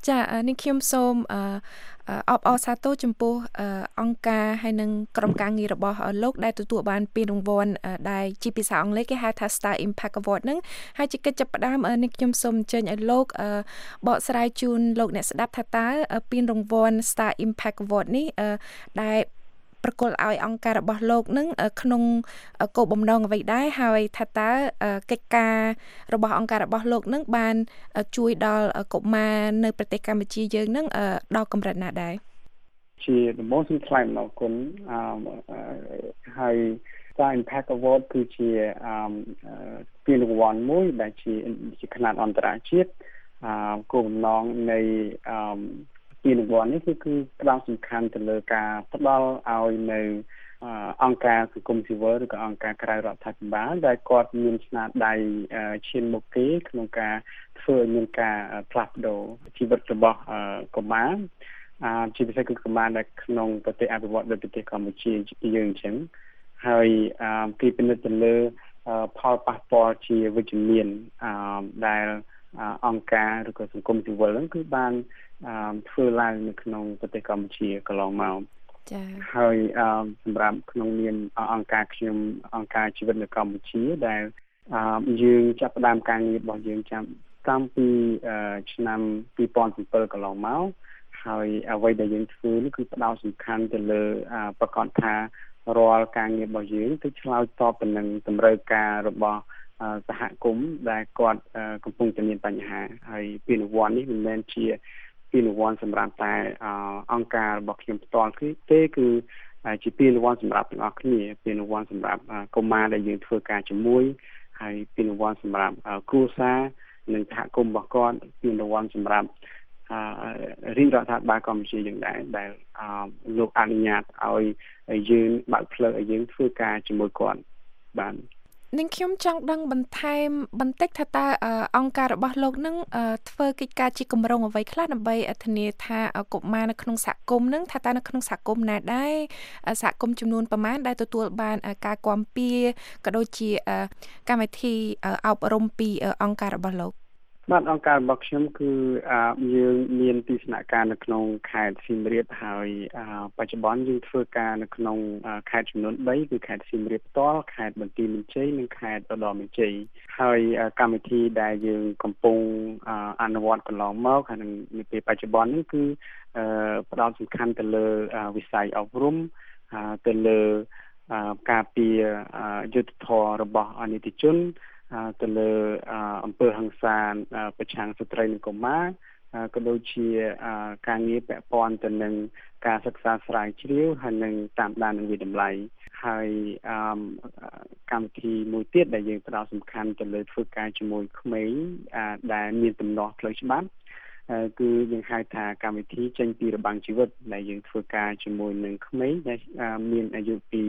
ចានេះខ្ញុំសូមអបអរសាទរចំពោះអង្គការហើយនិងក្រុមការងាររបស់លោកដែលទទួលបានពានរង្វាន់ដែលជាភាសាអង់គ្លេសគេហៅថា Star Impact Award ហ្នឹងហើយជាកិច្ចចាប់ផ្ដើមនេះខ្ញុំសូមអញ្ជើញឲ្យលោកបកស្រាយជូនលោកអ្នកស្ដាប់ថាតើពានរង្វាន់ Star Impact Award នេះដែលប្រគល់ឲ្យអង្គការរបស់លោកនឹងក្នុងគោលបំណងអ្វីដែរហើយថាតើកិច្ចការរបស់អង្គការរបស់លោកនឹងបានជួយដល់កុមារនៅប្រទេសកម្ពុជាយើងនឹងដល់កម្រិតណាដែរជាដំបូងសូមថ្លែងអំណរគុណហើយ Star Impact Award គឺជាពានរង្វាន់មួយដែលជាខ្នាតអន្តរជាតិគោលបំណងនៃពានរង្វាន់នេះគឺផ្ដោតសំខាន់ទៅលើការផ្ដល់ឲ្យនៅអង្គការសង្គមស៊ីវិលឬក៏អង្គការក្រៅរដ្ឋាភិបាលដែលគាត់មានស្នាដៃឈានមុខគេក្នុងការធ្វើឲ្យមានការផ្លាស់ប្ដូរជីវិតរបស់កុមារជាពិសេសគឺកុមារនៅក្នុងប្រទេសអភិវឌ្ឍន៍ដូចប្រទេសកម្ពុជាយើងអញ្ចឹងហើយគេពិនិត្យទៅលើផលប៉ះពាល់ជាវិជ្ជមានដែលអង្គការឬក៏សង្គមស៊ីវិលហ្នឹងគឺបានធ្វើឡើងនៅក្នុងប្រទេសកម្ពុជាកន្លងមកចា៎ហើយសម្រាប់ក្នុងនាមអង្គការខ្ញុំអង្គការជីវិតនៅកម្ពុជាដែលយើងចាប់ផ្ដើមការងាររបស់យើងតាំងពីឆ្នាំ2007កន្លងមកហើយអ្វីដែលយើងធ្វើនេះគឺផ្ដោតសំខាន់ទៅលើប្រកាសថារាល់ការងាររបស់យើងគឺឆ្លើយតបទៅនឹងតម្រូវការរបស់សហគមន៍ដែលគាត់កំពុងតែមានបញ្ហាហើយពានរង្វាន់នេះមិនមែនជាពានរង្វាន់សម្រាប់តែអង្គការរបស់ខ្ញុំផ្ទាល់ទេគឺជាពានរង្វាន់សម្រាប់ទាំងអស់គ្នាពានរង្វាន់សម្រាប់កុមារដែលយើងធ្វើការជាមួយហើយពានរង្វាន់សម្រាប់គ្រួសារនិងសហគមន៍របស់គាត់ពានរង្វាន់សម្រាប់រាជរដ្ឋាភិបាលកម្ពុជាយើងដែរដែលលោកអនុញ្ញាតឲ្យយើងបើកផ្លូវឲ្យយើងធ្វើការជាមួយគាត់បាននឹងខ្ញុំចង់ដឹងបន្ថែមបន្តិចថាតើអង្គការរបស់លោកនឹងធ្វើកិច្ចការជាគម្រោងអ្វីខ្លះដើម្បីធានាថាកុមារនៅក្នុងសហគមន៍នឹងថាតើនៅក្នុងសហគមន៍ណាដែរសហគមន៍ចំនួនប្រមាណដែលទទួលបានការគាំពៀក៏ដូចជាកម្មវិធីអប់រំពីអង្គការរបស់លោកបាទអង្គការរបស់ខ្ញុំគឺយើងមានទីស្នាក់ការនៅក្នុងខេត្តសៀមរាបហើយបច្ចុប្បន្នយើងធ្វើការនៅក្នុងខេត្តចំនួន3គឺខេត្តសៀមរាបផ្ទាល់ខេត្តបន្ទាយមានជ័យនិងខេត្តឧត្តរមានជ័យហើយកម្មវិធីដែលយើងកំពុងអនុវត្តកន្លងមកហើយនៅពេលបច្ចុប្បន្ននេះគឺផ្ដោតសំខាន់ទៅលើវិស័យអប់រំទៅលើការពារយុត្តិធម៌របស់អនិច្ចជនទៅលើអំពើហិង្សាប្រឆាំងស្ត្រីនិងកុមារក៏ដូចជាការងារពាក់ព័ន្ធទៅនឹងការសិក្សាស្រាវជ្រាវហើយនឹងតាមដាននិងវិតម្លៃហើយកម្មវិធីមួយទៀតដែលយើងផ្ដោតសំខាន់ទៅលើធ្វើការជាមួយក្មេងដែលមានទំនាស់ផ្លូវច្បាប់គឺយើងហៅថាកម្មវិធីចេញពីរបាំងជីវិតដែលយើងធ្វើការជាមួយនឹងក្មេងដែលមានអាយុពី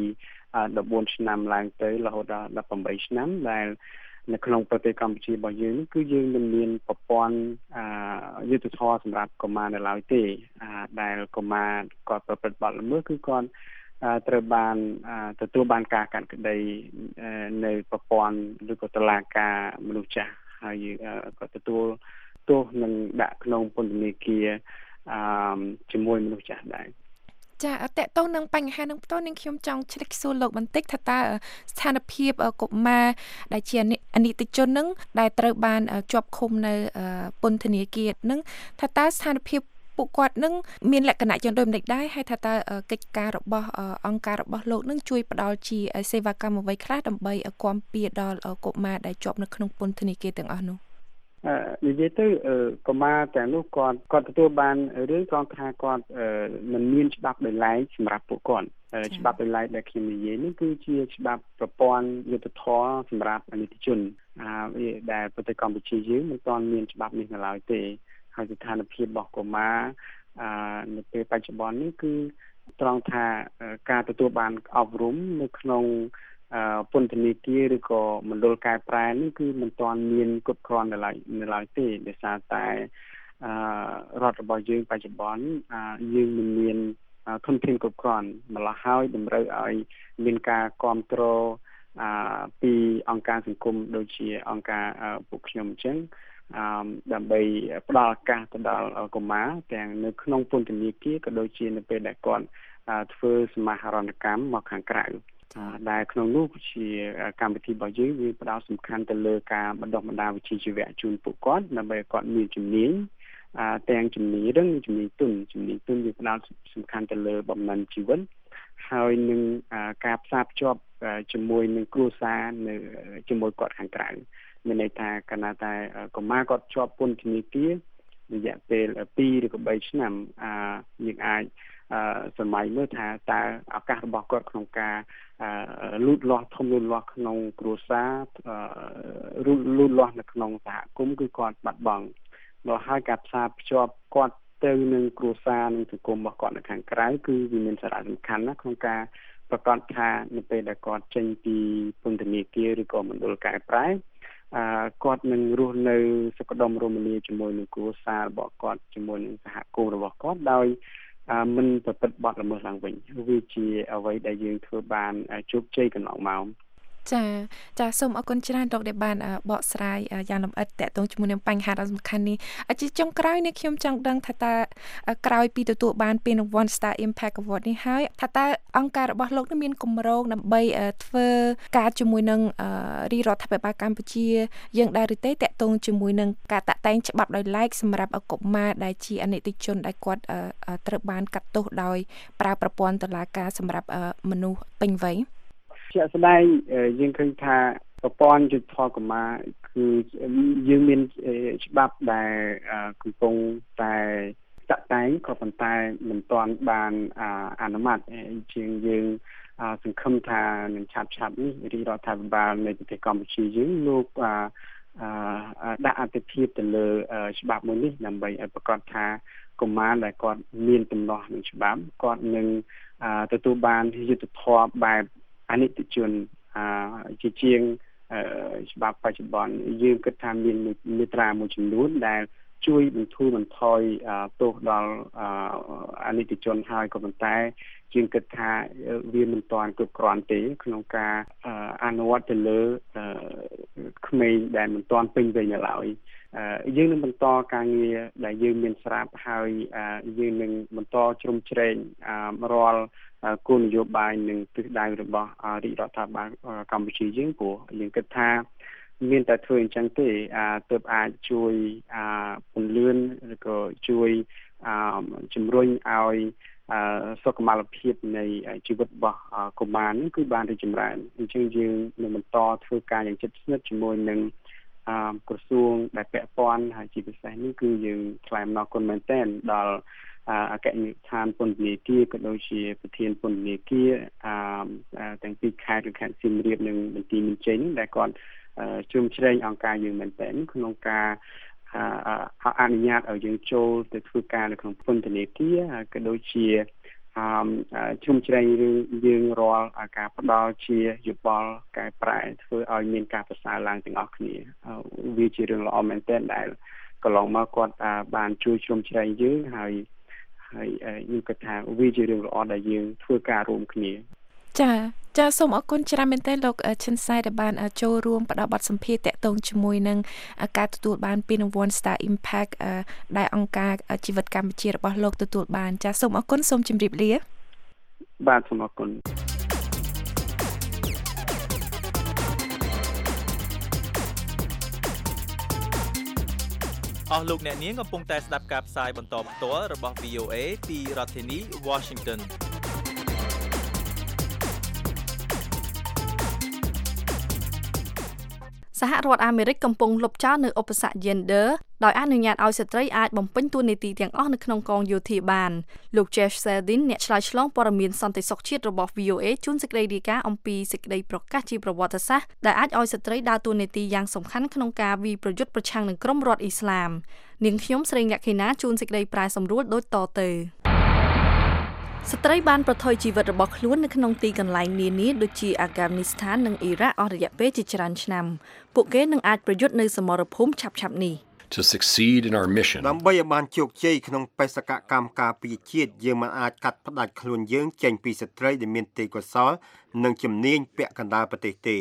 14ឆ្នាំឡើងទៅរហូតដល់18ឆ្នាំដែលនៅក្នុងប្រទេសកម្ពុជារបស់យើងគឺយើងមិនមានប្រព័ន្ធយុត្តិធម៌សម្រាប់កុមារនៅឡើយទេដែលកុមារគាត់ប្រព្រឹត្តបទល្មើសគឺគាត់ត្រូវបានទទួលបានការកាត់ក្តីនៅប្រព័ន្ធឬក៏តុលាការមនុស្សចាស់ហើយគាត់ទទួលទោសនឹងដាក់ក្នុងពន្ធនាគារជាមួយមនុស្សចាស់ដែរចាតកតងនឹងបញ្ហានឹងផ្ទាល់នឹងខ្ញុំចង់ជ្រាបសួរលោកបន្តិចថាតើស្ថានភាពកុមារដែលជាអនិច្ចជននឹងដែលត្រូវបានជាប់ឃុំនៅពន្ធនាគារនឹងថាតើស្ថានភាពពួកគាត់នឹងមានលក្ខណៈយ៉ាងដូចម្តេចដែរហើយថាតើកិច្ចការរបស់អង្គការរបស់លោកនឹងជួយផ្ដល់ជាសេវាកម្មអ្វីខ្លះដើម្បីគាំពៀដល់កុមារដែលជាប់នៅក្នុងពន្ធនាគារទាំងអស់នោះនិយាយទៅកុមារទាំងនោះគាត់ទទួលបានរឿងត្រង់ថាគាត់មិនមានច្បាប់ដោយឡែកសម្រាប់ពួកគាត់ច្បាប់ដោយឡែកដែលខ្ញុំនិយាយនេះគឺជាច្បាប់ប្រព័ន្ធយុត្តិធម៌សម្រាប់អនិច្ចជនដែលប្រទេសកម្ពុជាយើងមិនទាន់មានច្បាប់នេះនៅឡើយទេហើយស្ថានភាពរបស់កុមារនៅពេលបច្ចុប្បន្ននេះគឺត្រង់ថាការទទួលបានអប់រំនៅក្នុងពន្ធនាគារឬក៏មណ្ឌលកែប្រែនេះគឺមិនទាន់មានគ្រប់គ្រាន់នៅឡើយទេដោយសារតែរដ្ឋរបស់យើងបច្ចុប្បន្នយើងមិនមានធនធានគ្រប់គ្រាន់ម្ល៉េះហើយតម្រូវឲ្យមានការគ្រប់គ្រងពីអង្គការសង្គមដូចជាអង្គការពួកខ្ញុំអញ្ចឹងដើម្បីផ្ដល់ឱកាសទៅដល់កុមារទាំងនៅក្នុងពន្ធនាគារក៏ដូចជានៅពេលដែលគាត់ធ្វើសមាហរណកម្មមកខាងក្រៅដែលក្នុងនោះជាកម្មវិធីរបស់យើងវាផ្ដោតសំខាន់ទៅលើការបណ្ដុះបណ្ដាលវិជ្ជាជីវៈជូនពួកគាត់ដើម្បីគាត់មានជំនាញទាំងជំនាញរឹងជំនាញទន់វាផ្ដោតសំខាន់ទៅលើបំណិនជីវិតហើយនឹងការផ្សារភ្ជាប់ជាមួយនឹងគ្រួសារនៅជាមួយគាត់ខាងក្រៅមានន័យថាកាលណាតែកុមារគាត់ជាប់ពន្ធនាគាររយៈពេល2ឬក៏3ឆ្នាំយើងអាចសម័យមើលថាតើឱកាសរបស់គាត់ក្នុងការលូតលាស់ក្នុងគ្រួសារលូតលាស់នៅក្នុងសហគមន៍គឺគាត់បាត់បង់ដល់ហើយការផ្សារភ្ជាប់គាត់ទៅនឹងគ្រួសារនិងសង្គមរបស់គាត់នៅខាងក្រៅគឺវាមានសារៈសំខាន់ណាស់ក្នុងការប្រកាសថានៅពេលដែលគាត់ចេញពីពន្ធនាគារឬក៏មណ្ឌលកែប្រែគាត់នឹងរស់នៅសុខដុមរមនាជាមួយនឹងគ្រួសាររបស់គាត់ជាមួយនឹងសហគមន៍របស់គាត់ដោយមិនប្រព្រឹត្តបទល្មើសឡើងវិញវាជាអ្វីដែលយើងធ្វើបានជោគជ័យកន្លងមកចាសូមអរគុណច្រើនលោកដែលបានបកស្រាយយ៉ាងលម្អិតតាក់ទងជាមួយនឹងបញ្ហាដ៏សំខាន់នេះជាចុងក្រោយនេះខ្ញុំចង់ដឹងថាតើក្រោយពីទទួលបានពានរង្វាន់ Star Impact Award នេះហើយថាតើអង្គការរបស់លោកនេះមានគម្រោងដើម្បីធ្វើការជាមួយនឹងរាជរដ្ឋាភិបាលកម្ពុជាយើងដែរឬទេតាក់ទងជាមួយនឹងការតាក់តែងច្បាប់ដោយឡែកសម្រាប់កុមារដែលជាអនិច្ចជនដែលគាត់ត្រូវបានកាត់ទោសដោយប្រើប្រព័ន្ធតុលាការសម្រាប់មនុស្សពេញវ័យជាក់ស្ដែងយើងឃើញថាប្រព័ន្ធយុត្តិធម៌កុមារគឺយើងមានច្បាប់ដែលកំពុងតែតាក់តែងក៏ប៉ុន្តែមិនទាន់បានអនុម័តជាងយើងសង្ឃឹមថានឹងឆាប់នេះរាជរដ្ឋាភិបាលនៃប្រទេសកម្ពុជាយើងលោកដាក់អត្ថប្រយោជន៍ទៅលើច្បាប់មួយនេះដើម្បីឲ្យប្រកាសថាកុមារដែលគាត់មានទំនាស់នឹងច្បាប់គាត់នឹងទទួលបានយុត្តិធម៌បែបអនិច្ចជនជាជាងច្បាប់បច្ចុប្បន្នយើងគិតថាមានមាត្រាមួយចំនួនដែលជួយបន្ធូរបន្ថយទោសដល់អនិច្ចជនហើយក៏ប៉ុន្តែយើងគិតថាវាមិនទាន់គ្រប់គ្រាន់ទេក្នុងការអនុវត្តទៅលើក្មេងដែលមិនទាន់ពេញវ័យនៅឡើយយើងនឹងបន្តការងារដែលយើងមានស្រាប់ហើយយើងនឹងបន្តជ្រោមជ្រែងរាល់គោលនយោបាយនិងទិសដៅរបស់រាជរដ្ឋាភិបាលកម្ពុជាយើងព្រោះយើងគិតថាមានតែធ្វើអញ្ចឹងទេទើបអាចជួយពន្លឿនឬក៏ជួយជំរុញឲ្យសុខុមាលភាពនៃជីវិតរបស់កុមារនេះគឺបានរីកចម្រើនអញ្ចឹងយើងនឹងបន្តធ្វើការយ៉ាងជិតស្និទ្ធជាមួយនឹងក្រសួងដែលពាក់ព័ន្ធហើយជាពិសេសនេះគឺយើងថ្លែងអំណរគុណមែនទែនដល់អគ្គនាយកដ្ឋានពន្ធនាគារក៏ដូចជាប្រធានពន្ធនាគារទាំងពីរខេត្តគឺខេត្តសៀមរាបនិងបន្ទាយមានជ័យនេះដែលគាត់ជុំជ្រែងអង្គការយើងមែនទែនក្នុងការអនុញ្ញាតឲ្យយើងចូលទៅធ្វើការនៅក្នុងពន្ធនាគារក៏ដូចជាជុំជ្រែងរឿងយើងរាល់ការផ្ដល់ជាយោបល់កែប្រែធ្វើឲ្យមានការប្រសើរឡើងទាំងអស់គ្នាវាជារឿងល្អមែនទែនដែលកន្លងមកគាត់បានជួយជុំជ្រែងយើងហើយខ្ញុំគិតថាវាជារឿងល្អដែលយើងធ្វើការរួមគ្នាចាសូមអរគុណច្រើនមែនទែនលោកឈិនសៃដែលបានចូលរួមផ្ដល់បទសម្ភាសន៍តាក់ទងជាមួយនឹងការទទួលបានពានរង្វាន់ Star Impact ដែលអង្គការជីវិតកម្ពុជារបស់លោកទទួលបានចាសូមអរគុណសូមជម្រាបលាបាទសូមអរគុណអស់លោកអ្នកនាងកំពុងតែស្ដាប់ការផ្សាយបន្តផ្ទាល់របស់ VOA ពីរដ្ឋធានី Washington សហរដ្ឋអាមេរិកកំពុងលុបចោលនៅឧបសគ្គ gender ដោយអនុញ្ញាតឲ្យស្ត្រីអាចបំពេញតួនាទីទាំងអស់នៅក្នុងកងយោធាបានលោក Jeff Seldin អ្នកឆ្លើយឆ្លងព័ត៌មានសន្តិសុខជាតិរបស់ VOA ជូនសេចក្តីរាយការណ៍អំពីសេចក្តីប្រកាសជាប្រវត្តិសាស្ត្រដែលអាចឲ្យស្ត្រីដើរតួនាទីយ៉ាងសំខាន់ក្នុងការវាយប្រយុទ្ធប្រឆាំងនឹងក្រុមរដ្ឋអ៊ីស្លាមនាងខ្ញុំស្រីញ៉ាក់ខេណាជូនសេចក្តីប្រែសម្រួលដូចតទៅស្ត្រីបានប្រថុយជីវិតរបស់ខ្លួននៅក្នុងទីកន្លែងនានាដូចជាអាហ្គានីស្ថាននិងអ៊ីរ៉ាក់អស់រយៈពេលជាច្រើនឆ្នាំពួកគេនឹងអាចប្រយុទ្ធនៅសមរភូមិឆាប់ៗនេះ To succeed in our mission ដើម្បីឲ្យបានជោគជ័យក្នុងបេសកកម្មការពារជាតិយើងមិនអាចកាត់ផ្តាច់ខ្លួនយើងចេញពីស្ត្រីដែលមានទេពកោសល្យនិងជំនាញពាក់កណ្ដាលប្រទេសទេ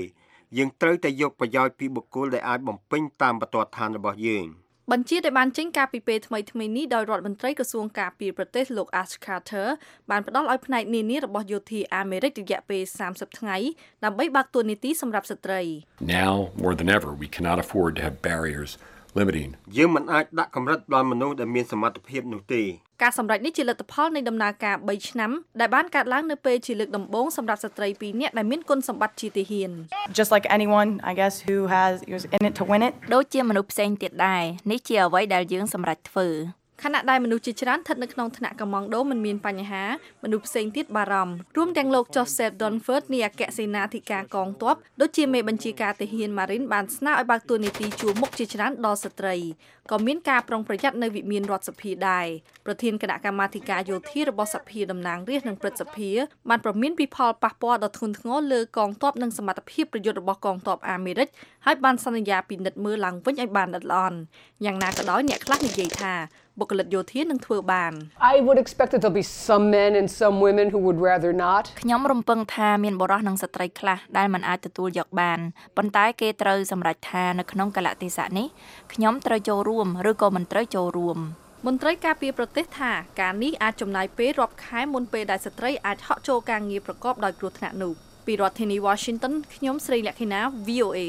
យើងត្រូវតែយកប្រយោជន៍ពីបុគ្គលដែលអាចបំពេញតាមបន្ទាត់ឋានរបស់យើងបញ្ជាដែលបានចេញការពីពេលថ្មីនេះដោយរដ្ឋមន្ត្រីក្រសួងការពារប្រទេសលោក Ash Carter បានផ្ដល់ឲ្យផ្នែកនានារបស់យោធាអាមេរិករយៈពេល30ថ្ងៃដើម្បីបើកតួនាទីសម្រាប់ស្ត្រី Now more than ever we cannot afford to have barriers limiting យើងមិនអាចដាក់កម្រិតដល់មនុស្សដែលមានសមត្ថភាពនោះទេការសម្រេចនេះជាលទ្ធផលនៃដំណើរការ3ឆ្នាំដែលបានកើតឡើងនៅពេលជាលើកដំបូងសម្រាប់ស្ត្រី2នាក់ដែលមានគុណសម្បត្តិជាទាហាន Just like anyone I guess who's in it to win it ដូចជាមនុស្សផ្សេងទៀតដែរនេះជាអ្វីដែលយើងសម្រេចធ្វើខណៈដែលមនុស្សជាច្រើនស្ថិតនៅក្នុងថ្នាក់កំងដូមិនមានបញ្ហាមនុស្សផ្សេងទៀតបារម្ភរួមទាំងលោក Joseph Dunford នាអគ្គសេនាធិការកងទ័ពដូចជាមេបញ្ជាការទាហាន Marine បានស្នើឲ្យបើកតួនាទីជួរមុខជាច្រើនដល់ស្ត្រីក៏មានការប្រុងប្រយ័ត្ននៅវិមានរដ្ឋសភាដែរប្រធានគណៈកម្មាធិការយោធារបស់សភាតំណាងរាស្ត្រនិងព្រឹទ្ធសភាបានប្រមានពីផលប៉ះពាល់ដ៏ធ្ងន់ធ្ងរលើកងទ័ពនិងសមត្ថភាពប្រយុទ្ធរបស់កងទ័ពអាមេរិកហើយបានសន្យាពិនិត្យមើលឡើងវិញឲ្យបានល្អិតល្អន់យ៉ាងណាក៏ដោយអ្នកខ្លះនិយាយថាបុគ្គលិកយោធានឹងធ្វើបាន I would expect that there'll be some men and some women who would rather not ខ្ញុំរំពឹងថាមានបុរសនិងស្ត្រីខ្លះដែលមិនអាចទទួលយកបានប៉ុន្តែគេត្រូវសម្រេចថានៅក្នុងកលៈទេសៈនេះខ្ញុំត្រូវចូលរួមឬក៏មិនត្រូវចូលរួមមន្ត្រីការពារប្រទេសថាការនេះអាចចំណាយពេលរាប់ខែមុនពេលដែលស្ត្រីអាចហក់ចូលការងារប្រកបដោយគ្រោះថ្នាក់នោះពីរដ្ឋធានី Washington ខ្ញុំស្រីលក្ខិណា VOA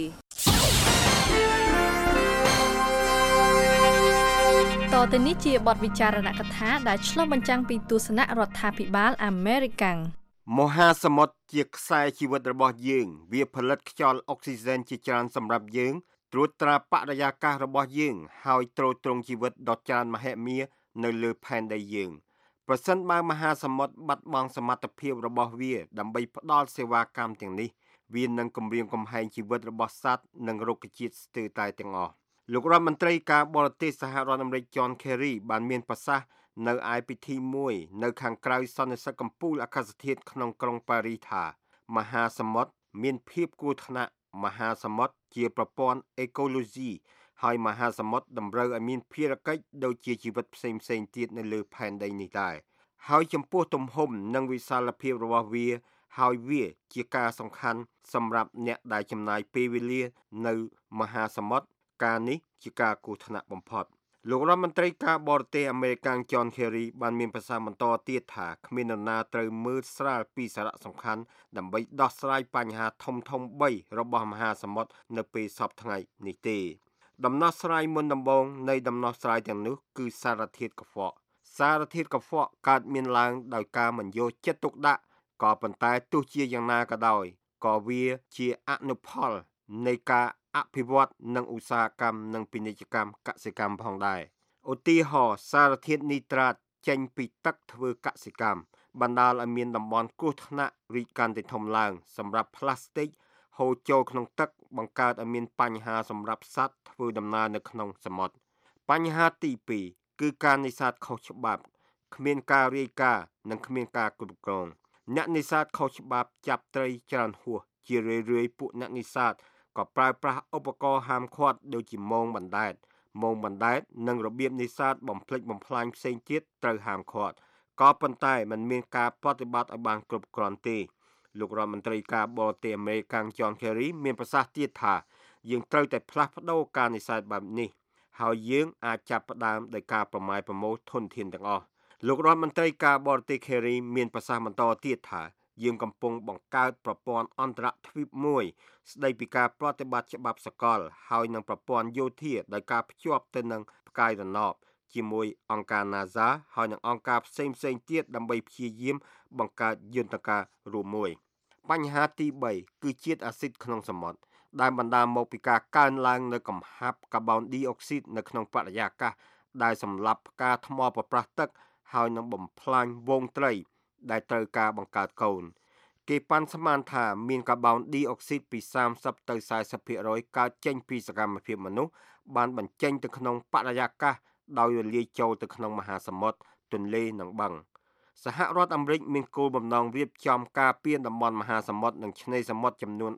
តទៅនេះជាបទវិចារណកថាដែលឆ្លុះបញ្ចាំងពីទស្សនៈរដ្ឋាភិបាលអាមេរិកមហាសមុទ្រជាខ្សែជីវិតរបស់យើងវាផលិតខ្យល់អុកស៊ីហ្សែនជាច្រើនសម្រាប់យើងត្រួតត្រាបរិយាកាសរបស់យើងហើយទ្រទ្រង់ជីវិតដ៏ច្រើនមហិមានៅលើផែនដីយើងប្រសិនបើមហាសមុទ្របាត់បង់សមត្ថភាពរបស់វាដើម្បីផ្ដល់សេវាកម្មទាំងនេះវានឹងគំរាមកំហែងជីវិតរបស់សត្វនិងរុក្ខជាតិស្ទើរតែទាំងអស់លោករដ្ឋមន្ត្រីការបរទេសសហរដ្ឋអាមេរិក John Kerry បានមានប្រសាសន៍នៅឯពិធីមួយនៅខាងក្រៅសន្និសីទកំពូលអាកាសធាតុក្នុងក្រុងប៉ារីសថាមហាសមុទ្រមានភាពគ្រោះថ្នាក់មហាសមុទ្រជាប្រព័ន្ធអេកូឡូស៊ីហើយមហាសមុទ្រតម្រូវឲ្យមានភារកិច្ចដូចជាជីវិតផ្សេងៗទៀតនៅលើផែនដីនេះដែរហើយចំពោះទំហំនិងវិសាលភាពរបស់វាហើយវាជាការសំខាន់សម្រាប់អ្នកដែលចំណាយពេលវេលានៅមហាសមុទ្រការនេះជាការគ្រោះថ្នាក់បំផុតលោករដ្ឋមន្ត្រីការបរទេសអាមេរិក John Kerry បានមានប្រសាសន៍បន្តទៀតថាគ្មាននរណាត្រូវមើលស្រាលពីសារៈសំខាន់ដើម្បីដោះស្រាយបញ្ហាធំៗ3របស់មហាសមុទ្រនៅពេលសព្វថ្ងៃនេះទេដំណោះស្រាយមុនដំបូងនៃដំណោះស្រាយទាំងនោះគឺសារធាតុកខ្វក់សារធាតុកខ្វក់កើតមានឡើងដោយការមិនយកចិត្តទុកដាក់ក៏ប៉ុន្តែទោះជាយ៉ាងណាក៏ដោយក៏វាជាអនុផលនៃការអភិវឌ្ឍនិងឧស្សាហកម្មនិងពាណិជ្ជកម្មកសិកម្មផងដែរឧទាហរណ៍សារធាតុនីត្រាតចេញពីទឹកធ្វើកសិកម្មបណ្ដាលឲ្យមានតំបន់គ្រោះថ្នាក់រីកកាន់តែធំឡើងសម្រាប់ផ្លាស្ទិកហូរចូលក្នុងទឹកបង្កើតឲ្យមានបញ្ហាសម្រាប់សត្វធ្វើដំណើរនៅក្នុងសមុទ្របញ្ហាទី2គឺការនេសាទខុសច្បាប់គ្មានការរាយការណ៍និងគ្មានការគ្រប់គ្រងអ្នកនេសាទខុសច្បាប់ចាប់ត្រីច្រើនហួសជារឿយៗពួកអ្នកនេសាទក៏ប្រើប្រាស់ឧបករណ៍ហាមឃាត់ដូចជាមងបណ្ដែតនិងរបៀបនេសាទបំផ្លិចបំផ្លាញផ្សេងទៀតត្រូវហាមឃាត់ក៏ប៉ុន្តែมันមានការប្រតិបត្តិឲ្យបានគ្រប់គ្រាន់ទេលោករដ្ឋមន្ត្រីការបរទេសអាមេរិក John Kerry មានប្រសាសន៍ទៀតថាយើងត្រូវតែផ្លាស់ប្ដូរការនេសាទបែបនេះហើយយើងអាចចាប់ផ្ដើមដោយការប្រម៉ែប្រមូលធនធានទាំងអស់លោករដ្ឋមន្ត្រីការបរទេស Kerry មានប្រសាសន៍បន្តទៀតថាយើងកំពុងបង្កើតប្រព័ន្ធអន្តរទ្វីបមួយស្ដីពីការប្រតិបត្តិច្បាប់សកលហើយនឹងប្រព័ន្ធយោធាដោយការភ្ជាប់ទៅនឹងផ្កាយរណបជាមួយអង្គការ NASA ហើយនឹងអង្គការផ្សេងទៀតដើម្បីព្យាយាមបង្កើតយន្តការរួមមួយបញ្ហាទី3គឺជាតិអាស៊ីតក្នុងសមុទ្រដែលបណ្ដាលមកពីការកើនឡើងនៅកំហាប់កាបូនឌីអុកស៊ីតនៅក្នុងបរិយាកាសដែលសម្លាប់ផ្កាថ្មប្រប្រាស់ទឹកហើយនឹងបំផ្លាញវងត្រីដែលត្រូវការបង្កើតកូនគេប៉ាន់ស្មានថាមានកាបូនឌីអុកស៊ីតពី30ទៅ 40% កើតចេញពីសកម្មភាពមនុស្សបានបញ្ចេញទៅក្នុងបរិយាកាសដោយរលាយចូលទៅក្នុងមហាសមុទ្រទន្លេនិងបឹងសហរដ្ឋអាមេរិកមានគោលបំណងរៀបចំការពារតំបន់មហាសមុទ្រនិងឆ្នេរសមុទ្រចំនួន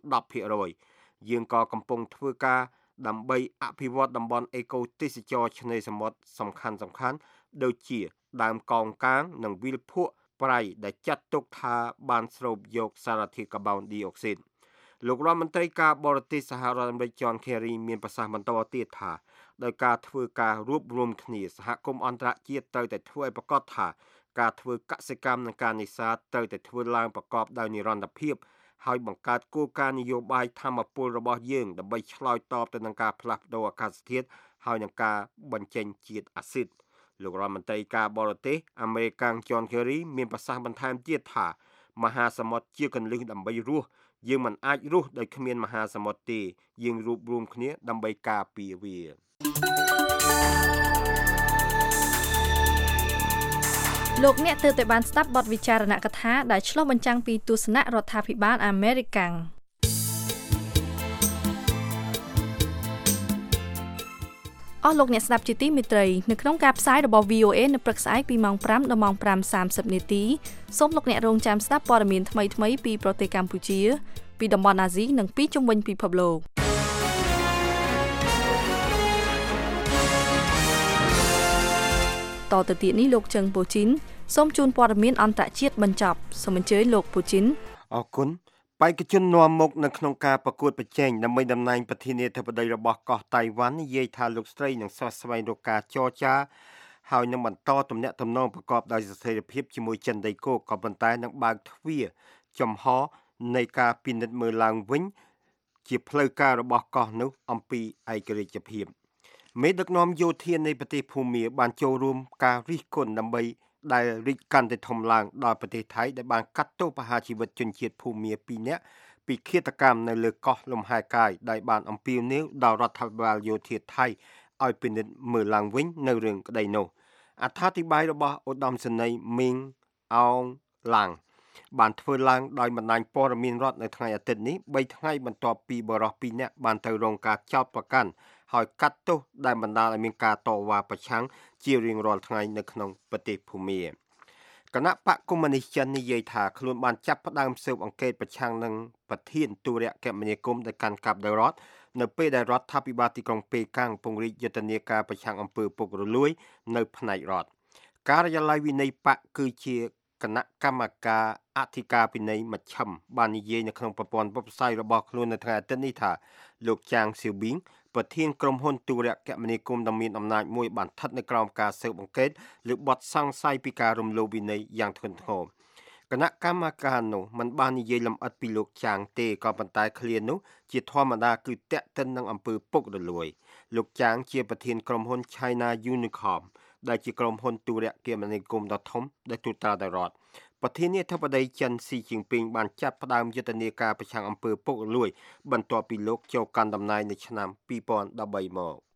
10% យើងក៏កំពុងធ្វើការដើម្បីអភិវឌ្ឍតំបន់អេកូទេសចរណ៍ឆ្នេរសមុទ្រសំខាន់ដូចជាដើមកោងកាងនិងវាលភក់ប្រៃដែលចាត់ទុកថាបានស្រូបយកសារធាតុកាបូនឌីអុកស៊ីតលោករដ្ឋមន្ត្រីការបរទេសសហរដ្ឋអាមេរិក John Kerry មានប្រសាសន៍បន្តទៀតថាដោយការធ្វើការរួបរวมគ្នាសហគមន៍អន្តរជាតិត្រូវតែធ្វើឲ្យប្រកាសថាការធ្វើកសិកម្មនិងការនេសាទត្រូវតែធ្វើឡើងប្រកបដោយនិរន្តរភាពហើយបង្កើតគោលការណ៍នយោបាយធម្មពលរបស់យើងដើម្បីឆ្លើយតបទៅនឹងការផ្លាស់ប្តូរអាកាសធាតុហើយនឹងការបញ្ចេញជាតិអាស៊ីតលោករដ្ឋមន្ត្រីការបរទេសអាមេរិក John Kerry មានប្រសាសន៍បន្ថែមទៀតថាមហាសមុទ្រជាគន្លឹះដើម្បីរស់យើងមិនអាចរស់ដោយគ្មានមហាសមុទ្រទេយើងរួបរวมគ្នាដើម្បីការពារវាលោកអ្នកទើបតែបានស្ដាប់បទវិចារណកថាដែលឆ្លុះបញ្ចាំងពីទស្សនៈរដ្ឋាភិបាលអាមេរិកអស់លោកអ្នកស្ដាប់ជាទីមេត្រីនៅក្នុងការផ្សាយរបស់ VOA នៅព្រឹកស្អែកពីម៉ោង 5 ដល់ម៉ោង 5:30 នាទីសូមលោកអ្នករងចាំស្ដាប់ព័ត៌មានថ្មីៗពីប្រទេសកម្ពុជាពីតំបន់អាស៊ីនិងពីជុំវិញពិភពលោកតទៅទៀតនេះលោកជឹងពូជីនសូមជូនព័ត៌មានអន្តរជាតិបញ្ចប់សូមអញ្ជើញលោកពូជីនអរគុណបេក្ខជននាំមុខនៅក្នុងការប្រកួតប្រជែងដើម្បីតំណែងប្រធានាធិបតីរបស់កោះតៃវ៉ាន់និយាយថាលោកស្រីនឹងស្វែងរកការចរចាហើយនឹងបន្តទំនាក់ទំនងប្រកបដោយស្ថិរភាពជាមួយចិនដីគោកក៏ប៉ុន្តែនឹងបើកទ្វារចំហនៃការពិនិត្យមើលឡើងវិញជាផ្លូវការរបស់កោះនោះអំពីឯករាជ្យភាពមេដឹកនាំយោធានៃប្រទេសភូមាបានចូលរួមការរិះគន់ដើម្បីដែលរីកកាន់តែធំឡើងដល់ប្រទេសថៃដែលបានកាត់ទោសប្រហារជីវិតជនជាតិភូមា2នាក់ពីឃាតកម្មនៅលើកោះលំហែកាយដែលបានអំពាវនាវដល់រដ្ឋាភិបាលយោធាថៃឲ្យពិនិត្យមើលឡើងវិញនៅរឿងក្តីនោះអត្ថាធិប្បាយរបស់ឧត្តមសេនីយ៍មីងអោងឡាំងបានធ្វើឡើងដោយបណ្ដាញព័ត៌មានរដ្ឋនៅថ្ងៃអាទិត្យនេះ3ថ្ងៃបន្ទាប់ពីបរិសុទ្ធ2នាក់បានទៅរងការចោទប្រកាន់ហើយកាត់ទោសដែលបណ្ដាលឲ្យមានការតវ៉ាប្រឆាំងជារៀងរាល់ថ្ងៃនៅក្នុងប្រទេសភូមាគណៈបកកុម្មុយនីសចិននិយាយថាខ្លួនបានចាប់ផ្ដើមស៊ើបអង្កេតប្រឆាំងនឹងប្រធានទូរគមនាគមន៍ដែលកាន់កាប់ដោយរដ្ឋនៅពេលដែលរដ្ឋាភិបាលទីក្រុងប៉េកាំងពង្រីកយុទ្ធនាការប្រឆាំងអំពើពុករលួយនៅផ្នែករដ្ឋការិយាល័យវិន័យបកគឺជាគណៈកម្មការអធិការពិន័យមជ្ឈិមបាននិយាយនៅក្នុងប្រព័ន្ធផ្សាយរបស់ខ្លួននៅថ្ងៃអាទិត្យនេះថាលោកចាងសៀវប៊ីងប្រធានក្រុមហ៊ុនទូរគមនាគមន៍ដ៏មានអំណាចមួយបានស្ថិតនៅក្រោមការស៊ើបអង្កេតលើបទសង្ស័យពីការរំលោភវិន័យយ៉ាងធ្ងន់ធ្ងរគណៈកម្មការនោះមិនបាននិយាយលម្អិតពីលោកចាងទេក៏ប៉ុន្តែឃ្លានោះជាធម្មតាគឺតាក់ទិននឹងអំពើពុករលួយលោកចាងជាប្រធានក្រុមហ៊ុន China Unicom ដែលជាក្រុមហ៊ុនទូរគមនាគមន៍ដ៏ធំដែលទូតដោយរដ្ឋប្រធានាធិបតីចិនស៊ីជីងពីងបានចាប់ផ្ដើមយុទ្ធនាការប្រឆាំងអំពើពុករលួយបន្ទាប់ពីលោកចូលកាន់តំណែងនៅឆ្នាំ2013មក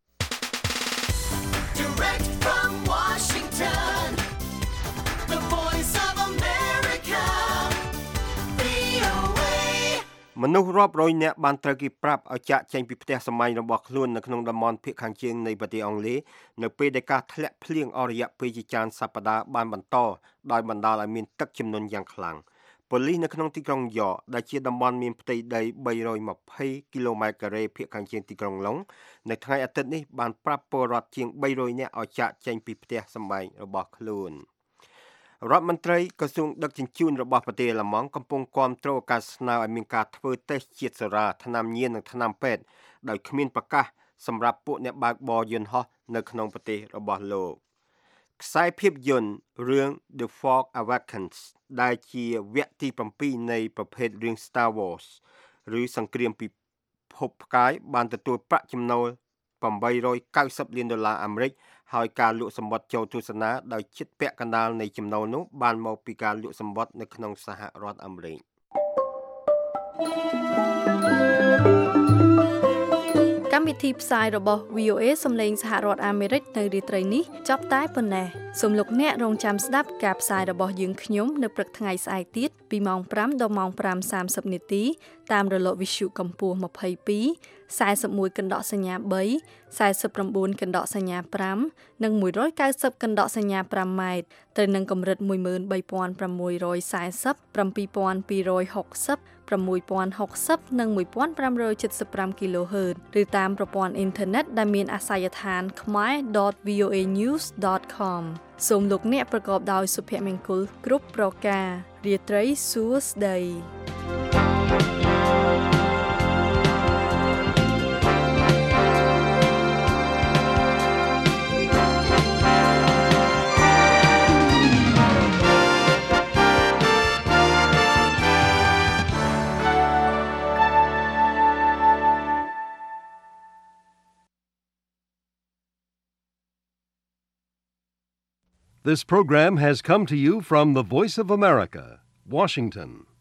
Direct from Washington, the voice of America, VOA. មនុស្សរាប់រយនាក់បានត្រូវគេប្រាប់ឲ្យចាកចេញពីផ្ទះសម្បែងរបស់ខ្លួននៅក្នុងតំបន់ភាគខាងជើងនៃប្រទេសអង់គ្លេសនៅពេលដែលការធ្លាក់ភ្លៀងអស់រយៈពេលជាច្រើនសប្តាហ៍បានបន្តដោយបណ្ដាលឲ្យមានទឹកជំនន់យ៉ាងខ្លាំងប៉ូលីសនៅក្នុងទីក្រុងយ៉កដែលជាតំបន់មានផ្ទៃដី320គីឡូម៉ែត្រការ៉េភាគខាងជើងទីក្រុងឡុងនៅថ្ងៃអាទិត្យនេះបានប្រាប់ពលរដ្ឋជាង300នាក់ឲ្យចាកចេញពីផ្ទះសម្បែងរបស់ខ្លួនរដ្ឋមន្ត្រីក្រសួងដឹកជញ្ជូនរបស់ប្រទេសអាល្លឺម៉ង់កំពុងគាំទ្រការស្នើឲ្យមានការធ្វើតេស្តជាតិសេរ៉ាថ្នាំញៀននិងថ្នាំពេទ្យដោយគ្មានប្រកាសសម្រាប់ពួកអ្នកបើកបរយន្តហោះនៅក្នុងប្រទេសរបស់លោកខ្សែភាពយន្តរឿង The Force Awakens ដែលជាវគ្គទី7នៃប្រភេទរឿង Star Wars ឬសង្គ្រាមពិភពផ្កាយបានទទួលប្រាក់ចំណូល$890 លានអាមេរិកហើយការលក់សម្បត្តិចូលទស្សនាដោយជិតពាក់កណ្ដាលនៃចំណូលនោះបានមកពីការលក់សម្បត្តិនៅក្នុងសហរដ្ឋអាមេរិកកម្មវិធីផ្សាយរបស់ VOA សំឡេងសហរដ្ឋអាមេរិកនៅរាត្រីនេះចប់តែប៉ុណ្ណេះសូមលោកអ្នករងចាំស្ដាប់ការផ្សាយរបស់យើងខ្ញុំនៅព្រឹកថ្ងៃស្អែកទៀតពីម៉ោង 5 ដល់ម៉ោង 5:30 នាទីតាមរលកវិទ្យុកម្ពស់22 41កណ្ដកសញ្ញា3 49កណ្ដកសញ្ញា5និង190កណ្ដកសញ្ញា5ម៉ែត្រត្រូវនឹងកម្រិត13640 7260 6060និង1575 kHz ឬតាមប្រព័ន្ធអ៊ីនធឺណិតដែលមានអាសយដ្ឋាន khmer.voanews.com សូមលោកអ្នកប្រកបដោយសុភមង្គលគ្រប់ប្រការរាត្រីសួស្តី This program has come to you from the Voice of America, Washington.